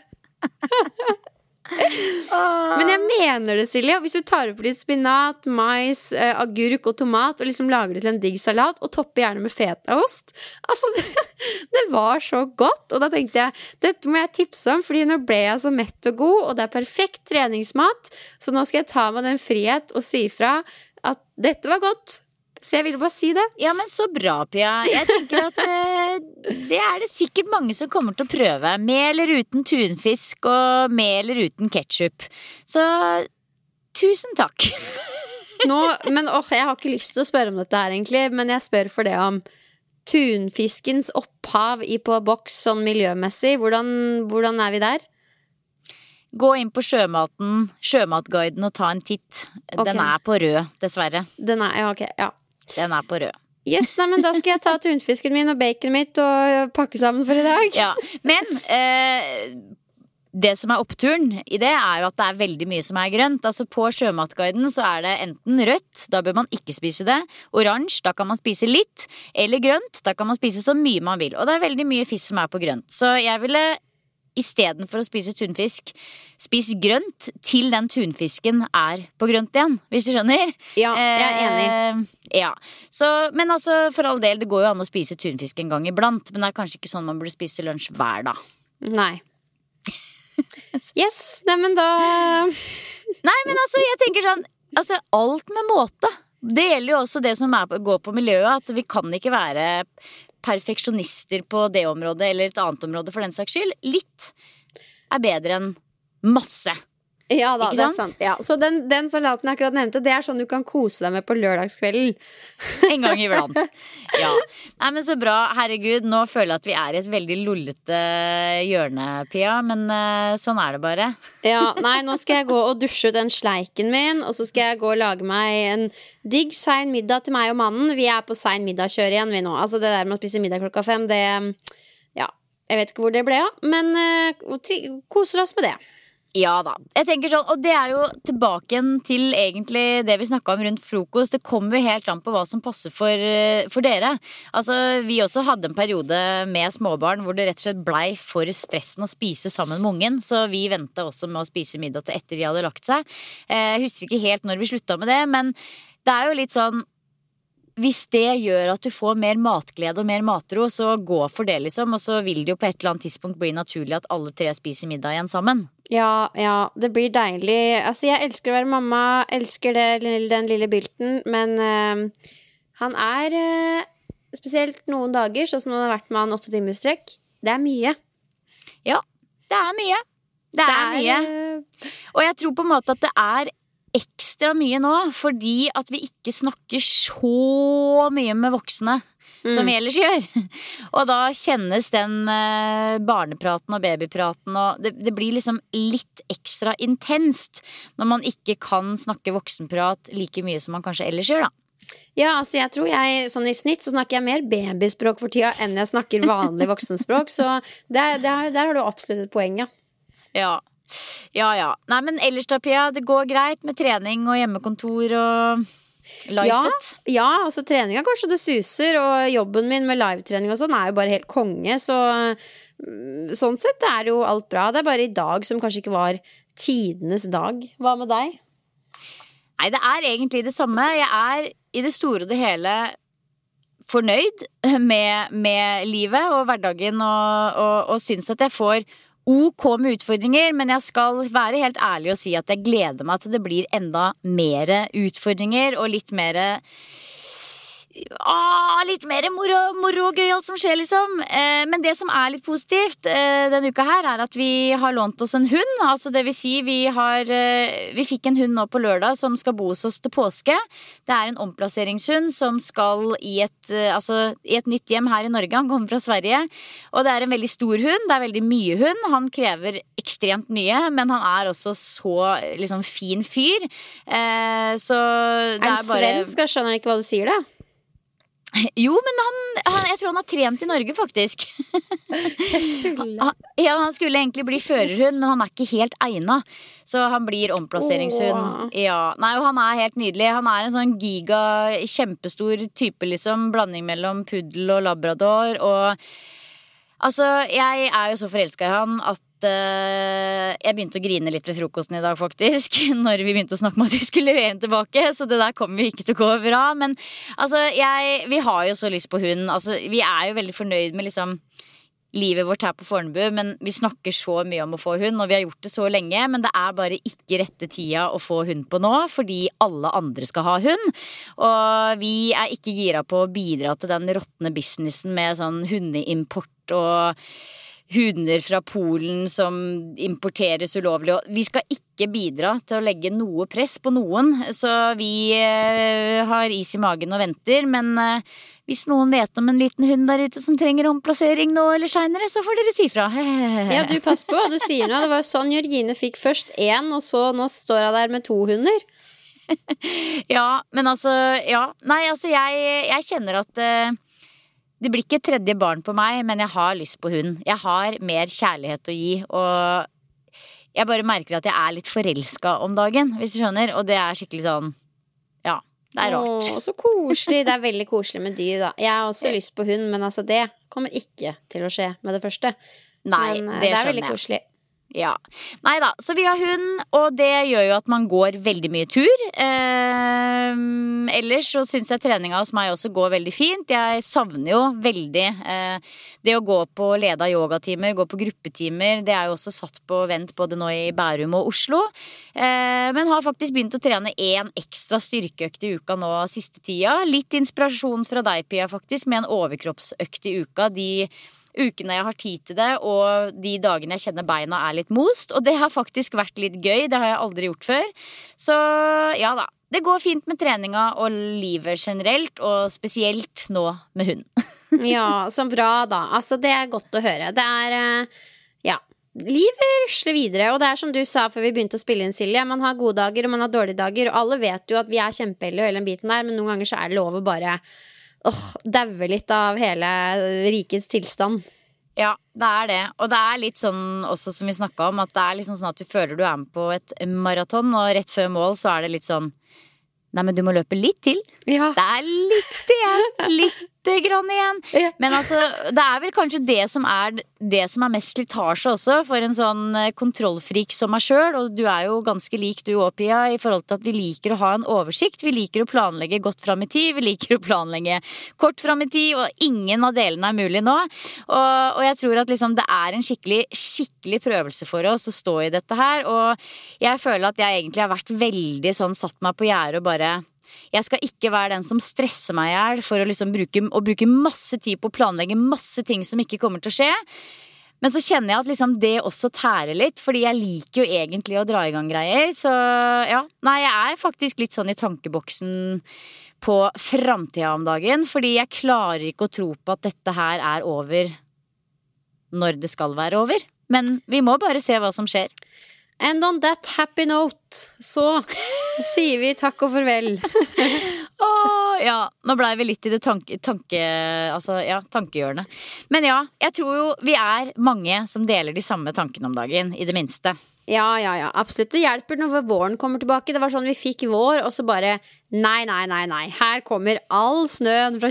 Men jeg mener det, Silje. Hvis du tar opp litt spinat, mais, agurk og tomat og liksom lager det til en digg salat og topper gjerne med fetaost, altså det var så godt. Og da tenkte jeg, dette må jeg tipse om, fordi nå ble jeg så mett og god, og det er perfekt treningsmat. Så nå skal jeg ta meg den frihet og si fra at dette var godt. Så jeg ville bare si det. Ja, men så bra, Pia. Jeg tenker at det er det sikkert mange som kommer til å prøve. Med eller uten tunfisk, og med eller uten ketchup. Så tusen takk. Men jeg har ikke lyst til å spørre om dette her egentlig, men jeg spør for det om tunfiskens opphav på boks sånn miljømessig. Hvordan er vi der? Gå inn på Sjømatguiden og ta en titt. Okay. Den er på rød, dessverre. Den er på rød. Yes, nei, men da skal jeg ta tunfisken min og baconet mitt og pakke sammen for i dag. Ja, men det som er oppturen i det er jo at det er veldig mye som er grønt. Altså på Sjømatguiden så er det enten rødt, da bør man ikke spise det. Oransje, da kan man spise litt. Eller grønt, da kan man spise så mye man vil. Og det er veldig mye fisk som er på grønt. Så jeg ville i stedet for å spise tunfisk, spis grønt til den tunfisken er på grønt igjen, hvis du skjønner. Ja, jeg er enig. Ja. Så, men altså, for all del, det går jo an å spise tunfisk en gang iblant, men det er kanskje ikke sånn man burde spise lunsj hver dag. Nei. Yes, nei, men da Nei, men altså, jeg tenker sånn, altså, alt med måte. det gjelder jo også det som går på miljøet, at vi kan ikke være perfeksjonister på det området eller et annet område for den saks skyld. Litt bedre enn masse. Ja da, ikke det sant? sant. Ja. Så den salaten jeg akkurat nevnte, det sånn du kan kose deg med på lørdagskvelden. En gang iblant. Ja. Nei, men så bra. Herregud, nå føler jeg at vi i et veldig lullete hjørne, Pia. Men sånn det bare. Ja, nei, nå skal jeg gå og dusje ut den sleiken min, og så skal jeg gå og lage meg en digg sein middag til meg og mannen. Vi på sein middagkjør igjen, vi nå. Altså det der med å spise middag 5, det ja, jeg vet ikke hvor det ble av, men koser oss med det. Ja da, jeg tenker sånn, og det jo tilbake til egentlig det vi snakket om rundt frokost. Det kommer jo helt an på hva som passer for dere. Altså, vi også hadde en periode med småbarn hvor det rett og slett ble for stressen å spise sammen med ungen, så vi ventet også med å spise middag til etter de hadde lagt seg. Jeg husker ikke helt når vi sluttet med det, men det jo litt sånn, hvis det gjør at du får mer matglede og mer matro, så gå for det liksom, og så vil det jo på et eller annet tidspunkt bli naturlig at alle 3 spiser middag igjen sammen. Ja, det blir deilig. Altså, jeg elsker å være mamma, elsker den lille bylten, men han spesielt noen dager, sånn som han har vært med han 8 timer i strekk, det mye. Ja, det mye. Det mye. Og jeg tror på en måte at det ekstra mye nå, fordi at vi ikke snakker så mye med voksne som vi ellers gjør. Og da kjennes den barnepraten og babypraten, og det blir liksom litt ekstra intenst når man ikke kan snakke voksenprat like mye som man kanskje ellers gjør, da. Ja, altså jeg tror sånn i snitt så snakker jeg mer babyspråk for tida enn jeg snakker vanlig voksenspråk, så der har du absolutt et poeng, ja. Ja. Nei, men ellers da, Pia, det går greit med trening og hjemmekontor og lifet? Ja, altså treninga går så det suser, og jobben min med livetrening og sånn jo bare helt konge, så sånn sett det jo alt bra. Det bare i dag som kanskje ikke var tidenes dag. Hva med deg? Nei, det egentlig det samme. Jeg i det store og det hele fornøyd med livet og hverdagen, og synes at jeg får OK med utfordringer, men jeg skal være helt ærlig og si at jeg gleder meg til det blir enda mer utfordringer og litt mer moro og gøy alt som skjer liksom. Men det som litt positivt denne uka her at vi har lånt oss en hund. Altså det vil si vi fikk en hund nå på lørdag som skal bo hos oss til påske. Det en omplasseringshund som skal i et nytt hjem her i Norge. Han kommer fra Sverige, og det en veldig stor hund. Det veldig mye hund. Han krever ekstremt mye, men han også så liksom fin fyr. Så det bare svensk, skjønner ikke hva du sier da? Jo, men jeg tror han har trent i Norge, faktisk. Ja, han skulle egentlig bli førerhund, men han ikke helt egnet. Så han blir omplasseringshund. Ja. Nei, og han helt nydelig. Han en sånn giga, kjempestor type, liksom. Blanding mellom puddel og labrador. Og altså, jeg jo så forelsket i han at jeg begynte å grine litt ved frokosten i dag, faktisk, når vi begynte å snakke om at vi skulle levere den tilbake, så det der kommer vi ikke til å gå bra. Men altså, vi har jo så lyst på hund. Altså, vi jo veldig fornøyd med liksom livet vårt her på Fornebu, men vi snakker så mye om å få hund, og vi har gjort det så lenge, men det bare ikke rette tida å få hund på nå, fordi alle andre skal ha hund, og vi ikke gira på å bidra til den råttende businessen med sånn hundeimport og hunder fra Polen som importeres ulovlig, og vi skal ikke bidra til å legge noe press på noen, så vi har is i magen og venter, men hvis noen vet om en liten hund der ute som trenger omplassering nå eller senere, så får dere si fra. Ja, du pass på hva du sier nå. Det var sånn Jørgine fikk først 1, og så nå står jeg der med 2 hunder. Ja, men altså, ja. Nei, altså jeg kjenner at det blir ikke et 3. barn på meg, men jeg har lyst på hund. Jeg har mer kjærlighet å gi, og jeg bare merker at jeg litt forelsket om dagen, hvis du skjønner, og det skikkelig sånn, ja, det rart. Åh, så koselig. Det veldig koselig med dyr, da. Jeg har også lyst på hund, men altså det kommer ikke til å skje med det første. Nei, men det veldig koselig. Ja. Nei da, så vi har hund, og det gjør jo at man går veldig mye tur. Ellers så synes jeg treninga hos meg også går veldig fint. Jeg savner jo veldig det å gå på leda yogatimer, gå på gruppetimer. Det er jo også satt på vent både nå i Bærum og Oslo. Men har faktisk begynt å trene 1 ekstra styrkeøkt i uka nå siste tida. Litt inspirasjon fra deg, Pia, faktisk, med en overkroppsøkt i uka. De ukene jeg har tid til det, og de dagene jeg kjenner beina er litt most. Og det har faktisk vært litt gøy, det har jeg aldri gjort før. Så ja da, det går fint med treninga og livet generelt, og spesielt nå med hund. Ja, så bra da. Altså, det er godt å høre. Det er, ja, livet rusler videre. Og det er som du sa før vi begynte å spille inn, Silje, man har gode dager og man har dårlige dager, og alle vet jo at vi er kjempeheldige og hele den biten der, men noen ganger så er det lov å bare daue litt av hele rikets tilstand. Ja, det er det. Og det er litt sånn også som vi snakket om, at det er liksom sånn at du føler du er med på et maraton, og rett før mål så er det litt sånn, nei, men du må løpe litt til. Ja. Det er litt igjen, litt grann igjen. Ja. Men altså, det er vel kanskje det som er mest slitasje også, for en sånn kontrollfrik som meg selv, og du er jo ganske lik du også, Pia, i forhold til at vi liker å ha en oversikt, vi liker å planlegge godt frem i tid, vi liker å planlegge kort frem i tid, og ingen av delene er mulig nå. Og jeg tror at liksom det er en skikkelig prøvelse for oss å stå i dette her, og jeg føler at jeg egentlig har vært veldig sånn satt meg på gjerdet og bare jeg skal ikke være den som stresser meg ihjel for å liksom bruke masse tid på å planlegge masse ting som ikke kommer til å skje. Men så kjenner jeg at liksom det også tærer litt, fordi jeg liker jo egentlig å dra i gang greier. Så ja, nei, jeg er faktisk litt sånn i tankeboksen på fremtiden om dagen, fordi jeg klarer ikke å tro på at dette her er over når det skal være over. Men vi må bare se hva som skjer. And on that happy note, så sier vi takk og farvel. Ja, nå ble vi litt i det tankehjørnet. Men ja, jeg tror jo vi er mange som deler de samme tankene om dagen, i det minste. Ja, absolutt. Det hjelper når våren kommer tilbake. Det var sånn vi fikk vår, og så bare nei. Her kommer all snøen fra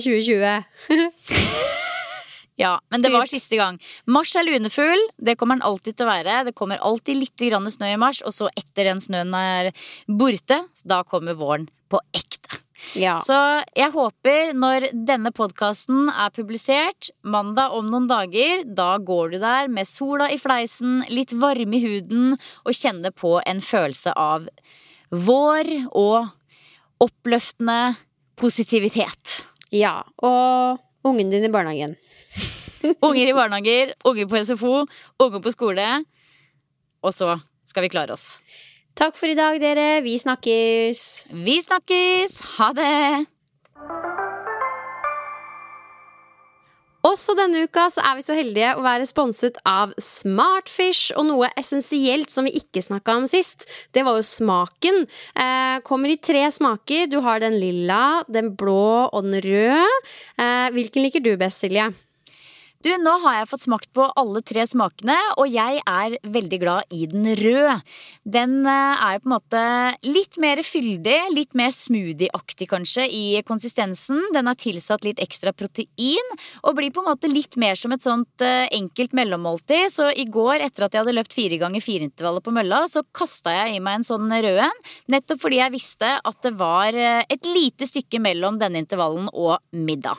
2020. Ja, men det var siste gang. Mars er lunefull, det kommer den alltid til å være. Det kommer alltid litt grann snø i mars, og så etter den snøen er borte, da kommer våren på ekte. Ja. Så jeg håper når denne podcasten er publisert mandag om noen dager, da går du der med sola i fleisen, litt varme i huden, og kjenner på en følelse av vår og oppløftende positivitet. Ja, og ungen din i barnehagen. Unger i barnehager, unger på SFO, unger på skole. Og så skal vi klare oss. Takk for i dag, dere. Vi snakkes. Vi snakkes. Ha det. Også denne uka så er vi så heldige å være sponset av Smartfish, og noe essensielt som vi ikke snakket om sist, det var jo smaken. Kommer i 3 smaker. Du har den lilla, den blå og den røde. Hvilken liker du best, Silje? Du, nå har jeg fått smakt på alle 3 smakene, og jeg er veldig glad i den røde. Den er jo på en måte litt mer fyldig, litt mer smoothie-aktig kanskje i konsistensen. Den er tilsatt litt ekstra protein, og blir på en måte litt mer som et sånt enkelt mellommåltid. Så i går, etter at jeg hadde løpt 4x4-intervallet på mølla, så kastet jeg i meg en sånn rød en, nettopp fordi jeg visste at det var et lite stykke mellom denne intervallen og middag.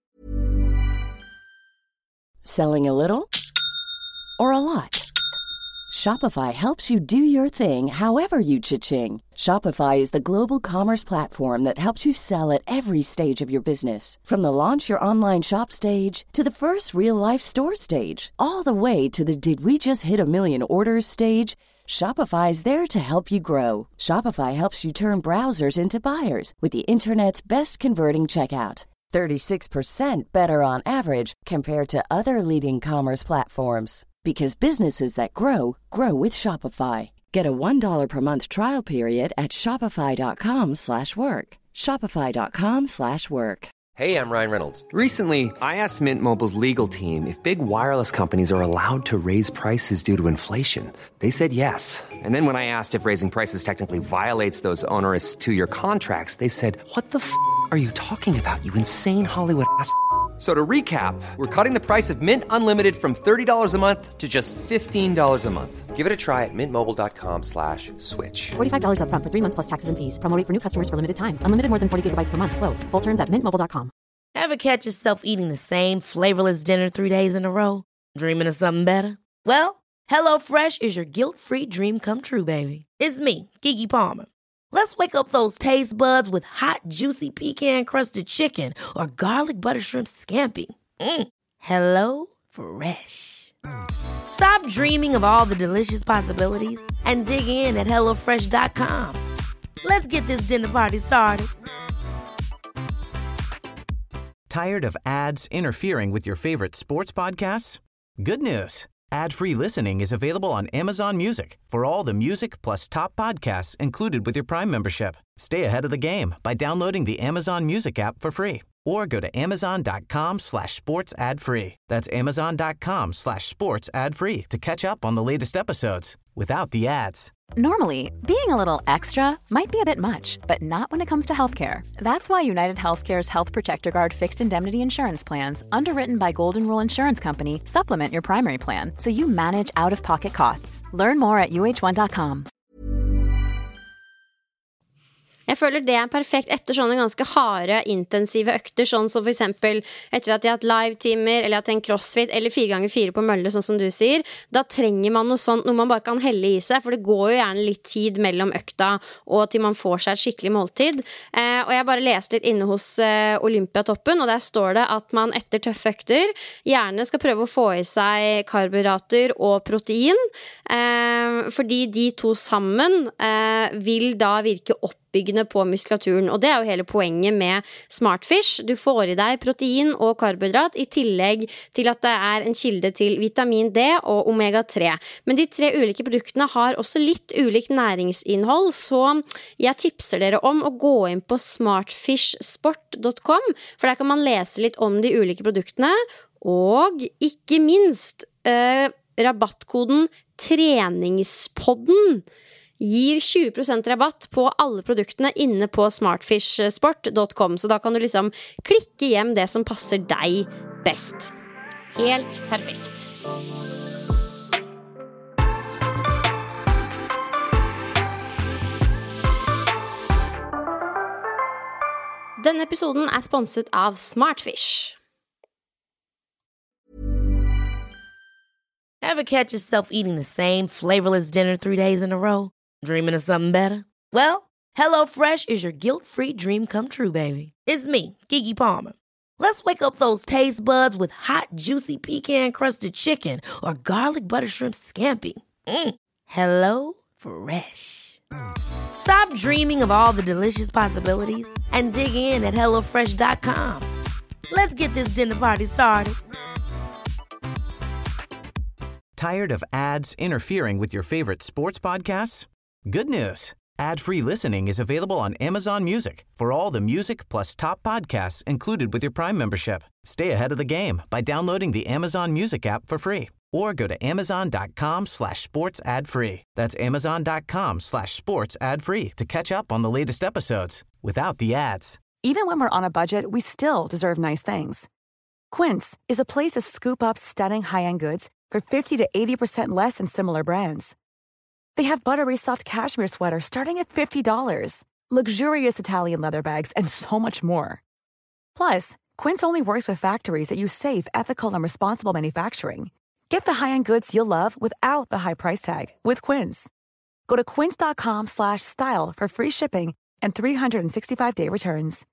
Selling a little or a lot? Shopify helps you do your thing however you cha-ching. Shopify is the global commerce platform that helps you sell at every stage of your business. From the launch your online shop stage to the first real-life store stage, all the way to the did we just hit a million orders stage. Shopify is there to help you grow. Shopify helps you turn browsers into buyers with the internet's best converting checkout. 36% better on average compared to other leading commerce platforms. Because businesses that grow, grow with Shopify. Get a $1 per month trial period at shopify.com/work. Shopify.com/work. Hey, I'm Ryan Reynolds. Recently, I asked Mint Mobile's legal team if big wireless companies are allowed to raise prices due to inflation. They said yes. And then when I asked if raising prices technically violates those onerous 2-year contracts, they said, "What the f*** are you talking about, you insane Hollywood ass?" So to recap, we're cutting the price of Mint Unlimited from $30 a month to just $15 a month. Give it a try at mintmobile.com/switch. $45 up front for 3 months plus taxes and fees. Promo rate for new customers for limited time. Unlimited more than 40 gigabytes per month. Slows full terms at mintmobile.com. Ever catch yourself eating the same flavorless dinner 3 days in a row? Dreaming of something better? Well, HelloFresh is your guilt-free dream come true, baby. It's me, Keke Palmer. Let's wake up those taste buds with hot, juicy pecan-crusted chicken or garlic butter shrimp scampi. Hello Fresh. Stop dreaming of all the delicious possibilities and dig in at HelloFresh.com. Let's get this dinner party started. Tired of ads interfering with your favorite sports podcasts? Good news. Ad-free listening is available on Amazon Music for all the music plus top podcasts included with your Prime membership. Stay ahead of the game by downloading the Amazon Music app for free or go to amazon.com/sports ad free. That's amazon.com/sports ad free to catch up on the latest episodes without the ads. Normally, being a little extra might be a bit much, but not when it comes to healthcare. That's why United Healthcare's Health Protector Guard fixed indemnity insurance plans, underwritten by Golden Rule Insurance Company, supplement your primary plan so you manage out-of-pocket costs. Learn more at uh1.com. Jeg føler det perfekt etter sånne ganske harde, intensive økter, sånn som for eksempel etter at jeg har hatt live-timer, eller jeg har tenkt crossfit, eller 4x4 på mølle, sånn som du sier. Da trenger man noe sånt, noe man bare kan helle i seg, for det går jo gjerne litt tid mellom økta og til man får seg et skikkelig måltid. Og jeg bare leste litt inne hos Olympiatoppen, og der står det at man etter tøffe økter gjerne skal prøve å få i seg karbohydrater og protein, fordi de to sammen vil da virke oppbyggende på muskulaturen, og det er jo hele poenget med Smartfish. Du får i deg protein og karbohydrat i tillegg til at det er en kilde til vitamin D og omega-3. Men de 3 ulike produktene har også litt ulikt næringsinnhold, så jeg tipser dere om å gå inn på smartfishsport.com, for der kan man lese litt om de ulike produktene, og ikke minst rabattkoden TRENINGSPODDEN gir 20% rabatt på alle produktene inne på smartfishsport.com, så da kan du liksom klikke hjem det som passer deg best. Helt perfekt. Denne episoden er sponset av Smartfish. Ever catch yourself eating the same flavorless dinner 3 days in a row? Dreaming of something better? Well, HelloFresh is your guilt-free dream come true, baby. It's me, Keke Palmer. Let's wake up those taste buds with hot, juicy pecan-crusted chicken or garlic butter shrimp scampi. Hello Fresh. Stop dreaming of all the delicious possibilities and dig in at HelloFresh.com. Let's get this dinner party started. Tired of ads interfering with your favorite sports podcasts? Good news. Ad-free listening is available on Amazon Music for all the music plus top podcasts included with your Prime membership. Stay ahead of the game by downloading the Amazon Music app for free or go to amazon.com/sports ad free. That's amazon.com/sports ad free to catch up on the latest episodes without the ads. Even when we're on a budget, we still deserve nice things. Quince is a place to scoop up stunning high-end goods for 50 to 80% less than similar brands. They have buttery soft cashmere sweaters starting at $50, luxurious Italian leather bags, and so much more. Plus, Quince only works with factories that use safe, ethical, and responsible manufacturing. Get the high-end goods you'll love without the high price tag with Quince. Go to quince.com/style for free shipping and 365-day returns.